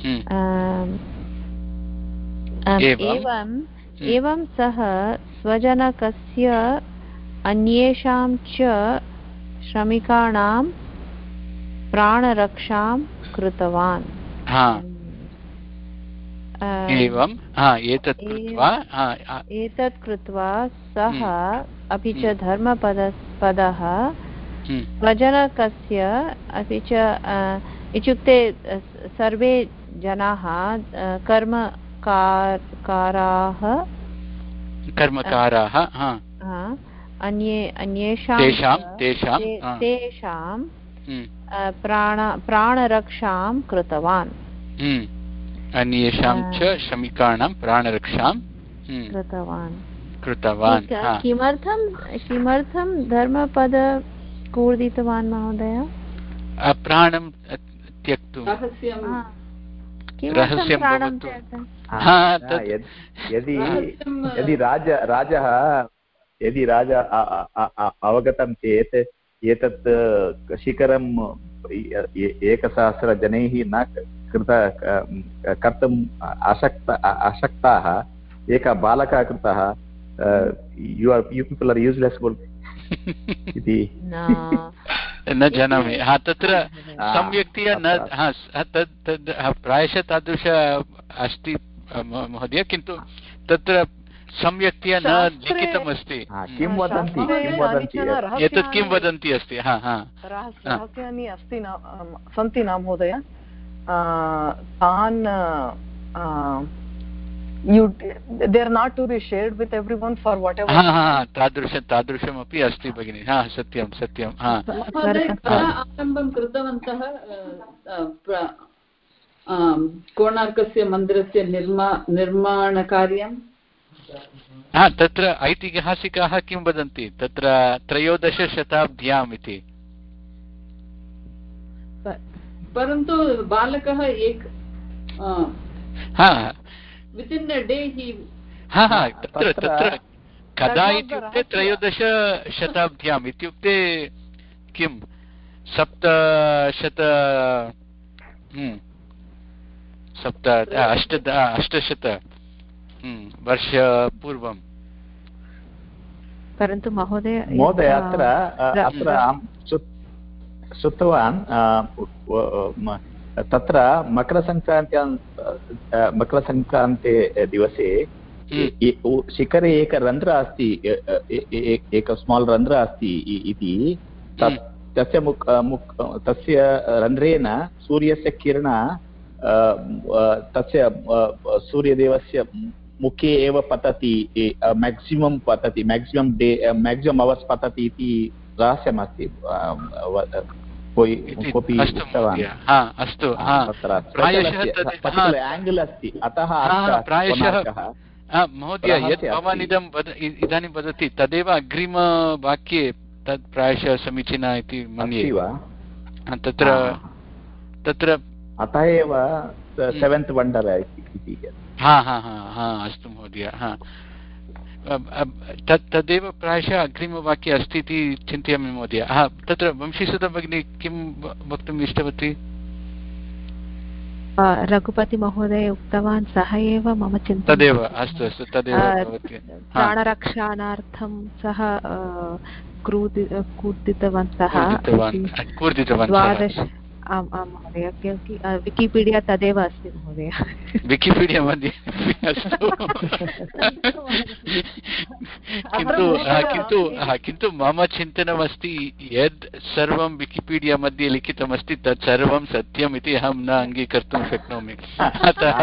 एवम् एवं सः स्वजनकस्य अन्येषां च श्रमिकाणां प्राणरक्षां कृतवान्। एवं एतत् कृत्वा एतत् कृत्वा सः अपि च धर्मपद पदः प्रजनकस्य अपि च इत्युक्ते सर्वे जनाः कर्मकाराः कर्मकाराः अन्ये अन्येषां तेषां तेषां प्राण प्राणरक्षां कृतवान् अन्येषां च श्रमिकाणां प्राणरक्षां कृतवान् कृतवान् किमर्थं किमर्थं धर्मपद कूर्दितवान् महोदय प्राणं त्यक्तुं रहस्यं भवतु यदि यदि राज राजः यदि राजा अवगतं चेत् एतत् शिखरं एकसहस्रजनैः न कृत कर्तुम् अशक्त अशक्ताः एकः बालकः कृतः यु आर् यु पीपल् आर् यूस्लेस् इति न जानामि तत्र सम्यक्तया न तद् प्रायशः तादृश अस्ति महोदय किन्तु तत्र सम्यक्तया न लिखितमस्ति किं वदन्ति किं वदन्ति एतत् किं वदन्ति अस्ति रहस्यानि अस्ति न सन्ति न महोदय तान् you they are not to be shared with everyone for whatever ha ha tadrush tadrushamapि अस्ति भगिनी ha satyam satyam ha आरम्भं कृतवन्तः कोणार्कस्य मन्दिरस्य निर्मा निर्माणकार्यं हा तत्र ऐतिहासिकाः किं वदन्ति तत्र त्रयोदशशताब्द्याम् इति परन्तु बालकः एक हा within a day he हा हा तत्र तत्र कदा इत्युक्ते त्रयोदशशताब्द्याम् इत्युक्ते किं सप्तशत सप्त अष्ट अष्टशत वर्ष पूर्वं परन्तु महोदय महोदय अत्र अत्र अहं श्रुतवान् तत्र मकरसङ्क्रान्त्यां मकरसङ्क्रान्ते दिवसे शिखरे एक रन्ध्र अस्ति एक स्माल् रन्ध्र अस्ति इति तस्य मुख मुख तस्य रन्ध्रेण सूर्यस्य किरण तस्य सूर्यदेवस्य मुखे एव पतति मैक्सिमम् पतति मैक्सिमम् डे मैक्सिमम् अवर्स् पतति इति रहस्यमस्ति कोऽपि उक्तवान् अस्तु एङ्गल् अस्ति अतः प्रायशः महोदय यत् भवान् इदं इदानीं वदति तदेव अग्रिमवाक्ये तत् प्रायशः समीचीना इति मन्ये तत्र तत्र अतः एव सेवेन्त् वण्डर् इति हा हा हा हा अस्तु महोदय हा तत् तदेव प्रायशः अग्रिमवाक्ये अस्ति इति चिन्तयामि महोदय हा तत्र वंशीसुधा भगिनी किं वक्तुम् इष्टवती रघुपतिमहोदय उक्तवान् सः एव मम चिन्ता तदेव अस्तु अस्तु तदेव प्राणरक्षणार्थं सः कूर्दितवन्तः द्वादश आम् आम् महोदय विकिपीडिया तदेव अस्ति महोदय विकिपीडिया मध्ये अस्तु किन्तु किन्तु किन्तु मम चिन्तनमस्ति यद् सर्वं विकिपीडिया मध्ये लिखितमस्ति तत् सर्वं सत्यम् इति अहं न अङ्गीकर्तुं शक्नोमि अतः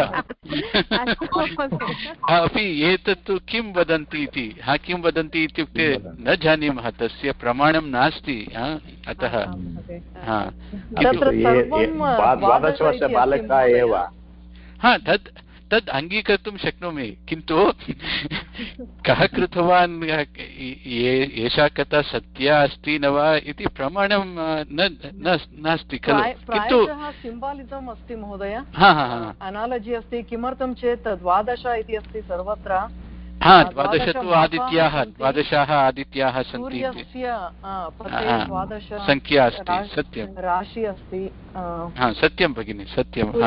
अपि एतत्तु किं वदन्ति इति हा किं वदन्ति इत्युक्ते न जानीमः तस्य प्रमाणं नास्ति अतः हा द्वादशवर्षबालकः एव हा तत् तद् अङ्गीकर्तुं शक्नोमि किन्तु कः कृतवान् एषा कथा सत्या अस्ति न वा इति प्रमाणं नास्ति खलु किन्तु सिम्बालिसम् अस्ति महोदय हा हा अनालजि अस्ति किमर्थं चेत् द्वादश इति अस्ति सर्वत्र हा द्वादश तु आदित्याः द्वादशाः आदित्याः सन्ति संख्या अस्ति सत्यं राशि अस्ति हा सत्यं भगिनि सत्यं हा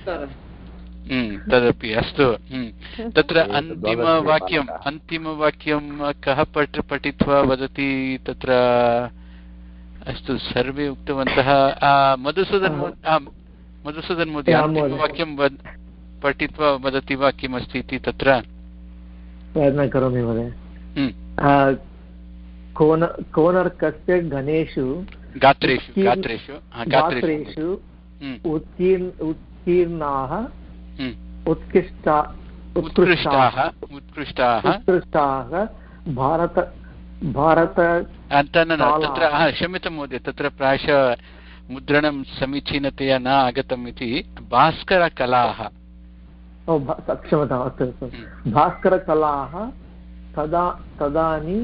तदपि अस्तु तत्र अन्तिमवाक्यम् अन्तिमवाक्यं कः पठ पठित्वा वदति तत्र अस्तु सर्वे उक्तवन्तः मधुसूदन मधुसूदन महोदय अन्तिमवाक्यं वद पठित्वा वदति वा किमस्ति इति तत्र? प्रयत्नं करोमि महोदय। कोन कोनर्कस्य गणेषु गात्रेषु गात्रेषु गात्रेषु उत्कीर्ण उत्कीर्णाः उत्कृष्टा उत्कृष्टाः उत्कृष्टाः उत्कृष्टाः भारत भारत तत्र क्षम्यतां महोदय, तत्र प्रायशः मुद्रणं समीचीनतया न आगतम् इति। भास्करकलाः, क्षम्यताम्, अस्तु अस्तु, भास्करकलाः तदा तदानीं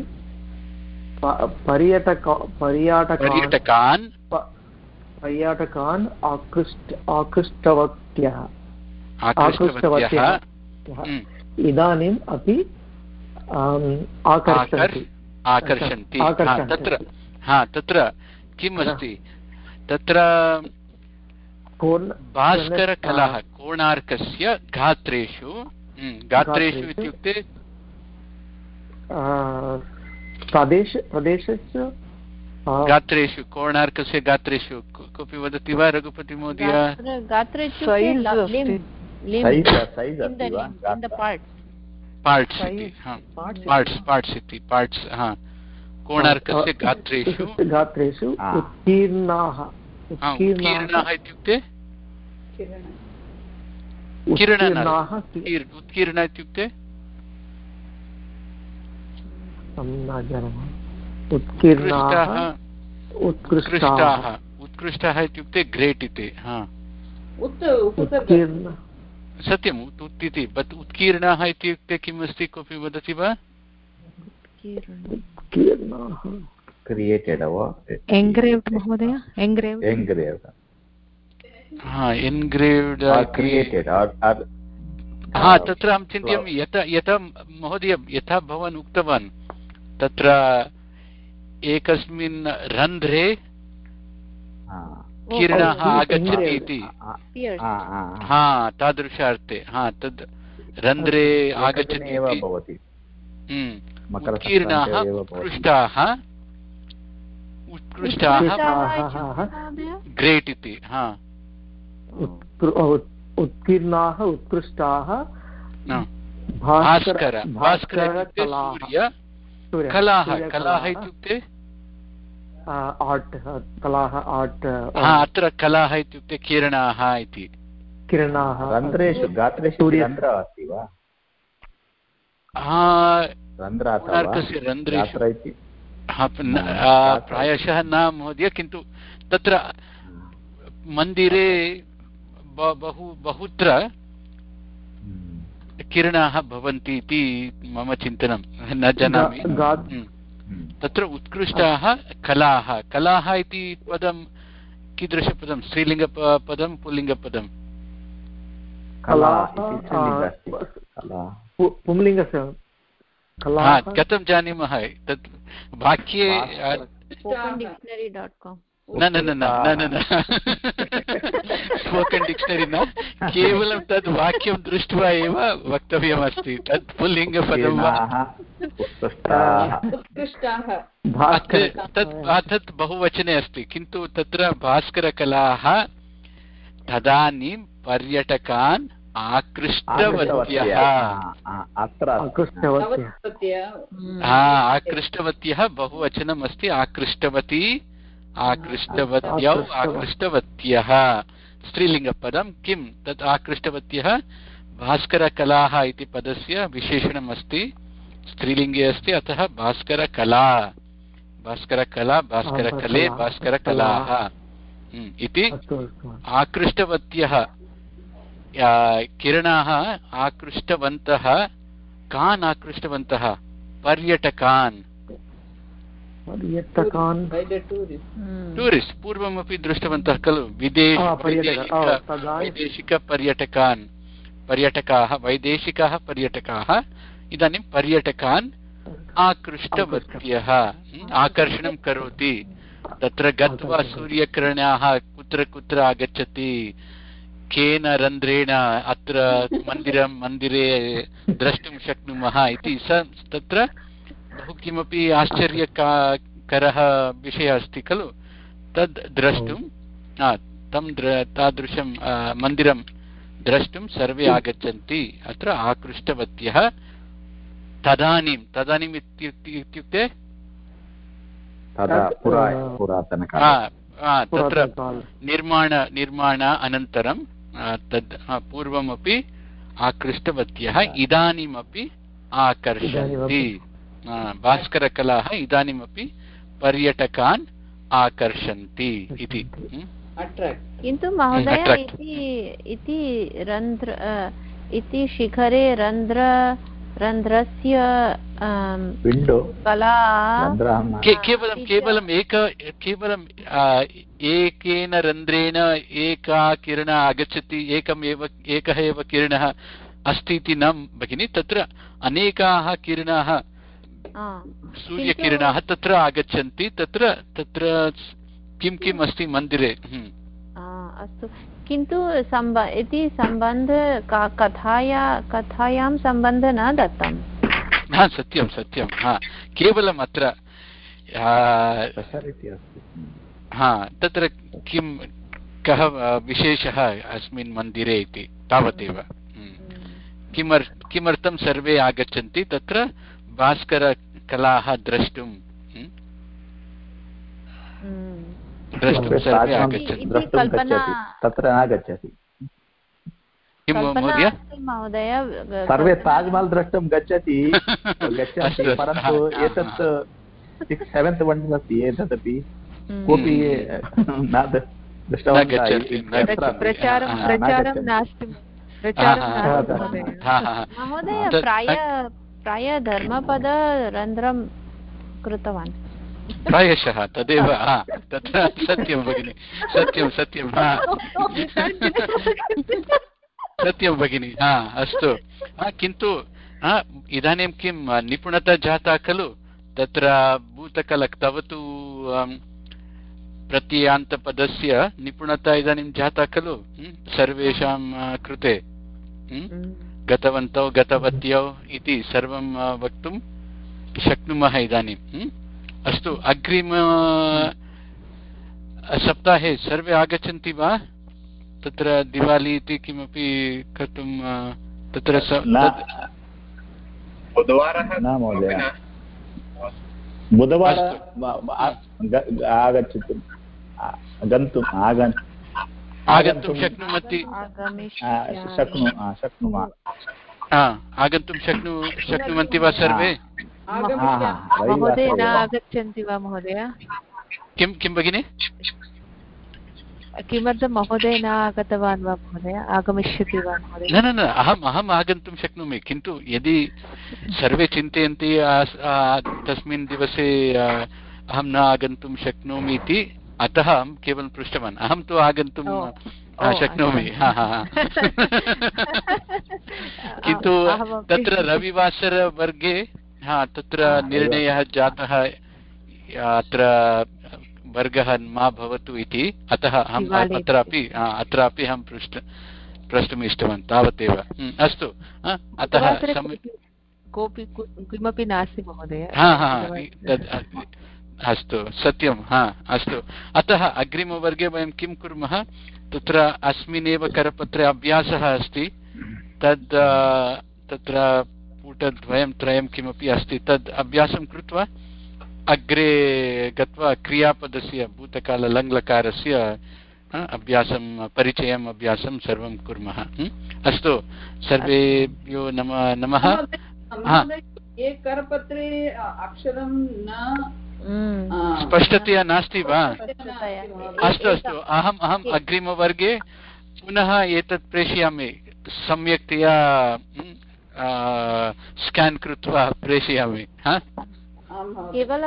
पर्यटक पर्यटकान् पर्यटकान् आकृष्ट आकृष्टवत्यः आकृष्टवत्यः इदानीम् अपि आकर्षन्ति आकर्षन्ति। तत्र हा तत्र किम् अस्ति, तत्र भास्करकलाः कोणार्कस्य गात्रेषु गात्रेषु इत्युक्ते प्रदेश प्रदेशस्य गात्रेषु कोणार्कस्य गात्रेषु कोऽपि वदति वा रघुपति महोदय? पार्ट्स् इति पार्ट्स् पार्ट्स् इति पार्ट्स् हा कोणार्कस्य गात्रेषु गात्रेषु उत्कीर्णाः उत्कीर्णाः इत्युक्ते किरणाः उत्कीर्ण इत्युक्ते उत्कीर्णाः उत्कृष्टाः उत्कृष्टाः इत्युक्ते ग्रेट् इति। हा सत्यम् उत् इति, बट् उत्कीर्णाः इत्युक्ते किम् अस्ति, कोऽपि वदति वा? क्रियेटेड् वा एन्ग्रेव्ड् महोदय? एन्ग्रेव्ड् एन्ग्रेव्ड् हा एन्ग्रेव्ड् क्रियेटेड् हा तत्र अहं चिन्तयामि यथा यथा महोदय यथा भवान् उक्तवान् तत्र एकस्मिन् रन्ध्रे किरणाः आगच्छति इति, हा तादृशार्थे, हा तद् रन्ध्रे आगच्छति एव भवति। उत्कीर्णाः उत्कृष्टाः उत्कृष्टाः ग्रेट् इति। हा उत्कीर्णाः उत्कृष्टाः भास्कर भास्कर इत्युक्ते सूर्य, कलाः कलाः इत्युक्ते आर्ट् कलाः आर्ट् अत्र कलाः इत्युक्ते किरणाः इति। किरणाः रन्ध्रेषु गात्रेषु रन्ध्रः अस्ति वा? कोणार्कस्य रन्ध्रेषु प्रायशः न महोदय, किन्तु तत्र मन्दिरे बहु बहुत्र किरणाः भवन्ति इति मम चिन्तनं, न जानामि। तत्र उत्कृष्टाः कलाः कलाः इति पदं कीदृशपदं, स्त्रीलिङ्गपदं पुल्लिङ्गपदं? कथं जानीमः तत् वाक्ये? न न न न न स्पोकन् डिक्षनरि न, केवलं तद् वाक्यं दृष्ट्वा एव वक्तव्यमस्ति। तत् पुल्लिङ्गपदं वा? तत् बहुवचने अस्ति, किन्तु तत्र भास्करकलाः तदानीं पर्यटकान् आकृष्टवत्यः आकृष्टवत्यः बहुवचनम् अस्ति। आकृष्टवती आकृष्टवत्यौ आकृष्टवत्यः स्त्रीलिङ्गपदं। किं तत् आकृष्टवत्यः भास्करकलाः इति पदस्य विशेषणम् अस्ति, स्त्रीलिङ्गे अस्ति, अतः भास्करकला भास्करकला भास्करकले भास्करकलाः इति। आकृष्टवत्यः किरणाः आकृष्टवन्तः कान् आकृष्टवन्तः? पर्यटकान् पर्यटकान् टूरिस्ट् पूर्वमपि दृष्टवन्तः खलु, विदेश वैदेशिकपर्यटकान् पर्यटकाः वैदेशिकाः पर्यटकाः इदानीं पर्यटकान् आकृष्टवत्यः आकर्षणं करोति। तत्र गत्वा सूर्यकिरणाः कुत्र कुत्र आगच्छति, केन रन्ध्रेण अत्र मन्दिरं मन्दिरे द्रष्टुं शक्नुमः इति स तत्र बहु किमपि आश्चर्यकरः विषयः अस्ति खलु, तद् द्रष्टुं तं तादृशं मन्दिरं द्रष्टुं सर्वे आगच्छन्ति अत्र आकृष्टवत्यः तदानीं तदानीम् इत्युक्ते तत्र निर्माण निर्माण अनन्तरं तद् पूर्वमपि आकृष्टवत्यः इदानीमपि आकर्षन्ति भास्करकलाः इदानीमपि पर्यटकान् आकर्षन्ति इति किन्तु महोदय इति रन्ध्र इति शिखरे रन्ध्र रन्ध्रस्य कला केवलं केवलम् एक केवलं एकेन रन्ध्रेण एका किरण आगच्छति एकम् एव एकः एव किरणः अस्ति इति न भगिनि तत्र अनेकाः किरणाः सूर्यकिरणाः तत्र आगच्छन्ति तत्र तत्र किं किम् अस्ति मन्दिरे अस्तु किन्तु इति सम्बन्ध कथाया कथायां सम्बन्धः न दत्तं हा सत्यं सत्यं हा केवलम् अत्र हा तत्र किं कः विशेषः अस्मिन् मन्दिरे इति तावदेव किमर् किमर्थं सर्वे आगच्छन्ति तत्र भास्करकलाः द्रष्टुं द्रष्टुं सर्वे आगच्छन्ति तत्र आगच्छति किं महोदय सर्वे ताज्महल् द्रष्टुं गच्छति गच्छन्ति परन्तु एतत् सिक्स् सेवेन्त् वन् अस्ति एतदपि कोऽपि न महोदय प्राय प्राय धर्मपद रन्ध्रं कृतवान् प्रायशः तदेव तत्र सत्यं भगिनि सत्यं सत्यं सत्यं भगिनि हा अस्तु किन्तु इदानीं किं निपुणता जाता खलु तत्र भूतकलक् तव तु प्रत्ययान्तपदस्य निपुणता इदानीं जाता खलु सर्वेषां कृते गतवन्तौ गतवत्यौ इति सर्वं वक्तुं शक्नुमः इदानीम् अस्तु अग्रिम सप्ताहे सर्वे आगच्छन्ति वा तत्र दिवाली इति किमपि कर्तुं तत्र बुधवारः न महोदय बुधवार आगच्छतु गन्तुम् आगन् आगन्तुं शक्नुमति शक्नुमः आगन्तुं शक्नु शक्नुवन्ति वा सर्वे महोदय न आगच्छन्ति वा महोदय किं किं भगिनि किमर्थं महोदय न आगतवान् वा महोदय आगमिष्यति वा महोदय न न न अहम् अहम् आगन्तुं शक्नोमि किन्तु यदि सर्वे चिन्तयन्ति तस्मिन् दिवसे अहं न आगन्तुं शक्नोमि इति अतः अहं केवलं पृष्टवान् अहं तु आगन्तुं शक्नोमि किन्तु तत्र रविवासरवर्गे हा तत्र निर्णयः जातः अत्र वर्गः मा भवतु इति अतः अहम् अत्रापि अत्रापि अहं पृष्ट प्रष्टुम् इष्टवान् तावदेव अस्तु अतः कोऽपि किमपि नास्ति महोदय हा हा अस्तु सत्यं हा अस्तु अतः अग्रिमवर्गे वयं किं कुर्मः तत्र अस्मिन्नेव करपत्रे अभ्यासः अस्ति तद् तत्र पुटद्वयं त्रयं किमपि अस्ति तद् अभ्यासं कृत्वा अग्रे गत्वा क्रियापदस्य भूतकाललङ्लकारस्य अभ्यासं परिचयम् अभ्यासं सर्वं कुर्मः अस्तु सर्वेभ्यो नमः नमः ये करपत्रे अक्षरं न स्पष्टतया नास्ति वा अस्तु अस्तु अहम् अहम् अग्रिमवर्गे पुनः एतत् प्रेषयामि सम्यक्तया स्केन् कृत्वा प्रेषयामि केवल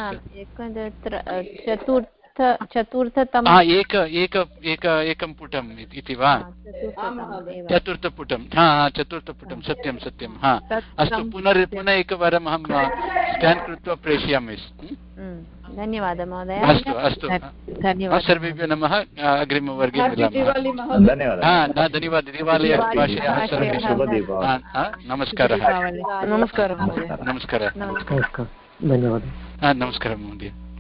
चतुर्थ चतुर्थतम एक एक एक एकं पुटम् इति वा चतुर्थपुटं हा चतुर्थपुटं सत्यं सत्यं हा अस्तु पुनः पुनः एकवारम् अहं स्केन् कृत्वा प्रेषयामि धन्यवादः महोदय अस्तु अस्तु सर्वेभ्यो नमः अग्रिमवर्गे मिलामः धन्यवादः धन्यवादः देवालयभाषायाः नमस्कारः नमस्कारः नमस्कारः धन्यवादः नमस्कारः महोदय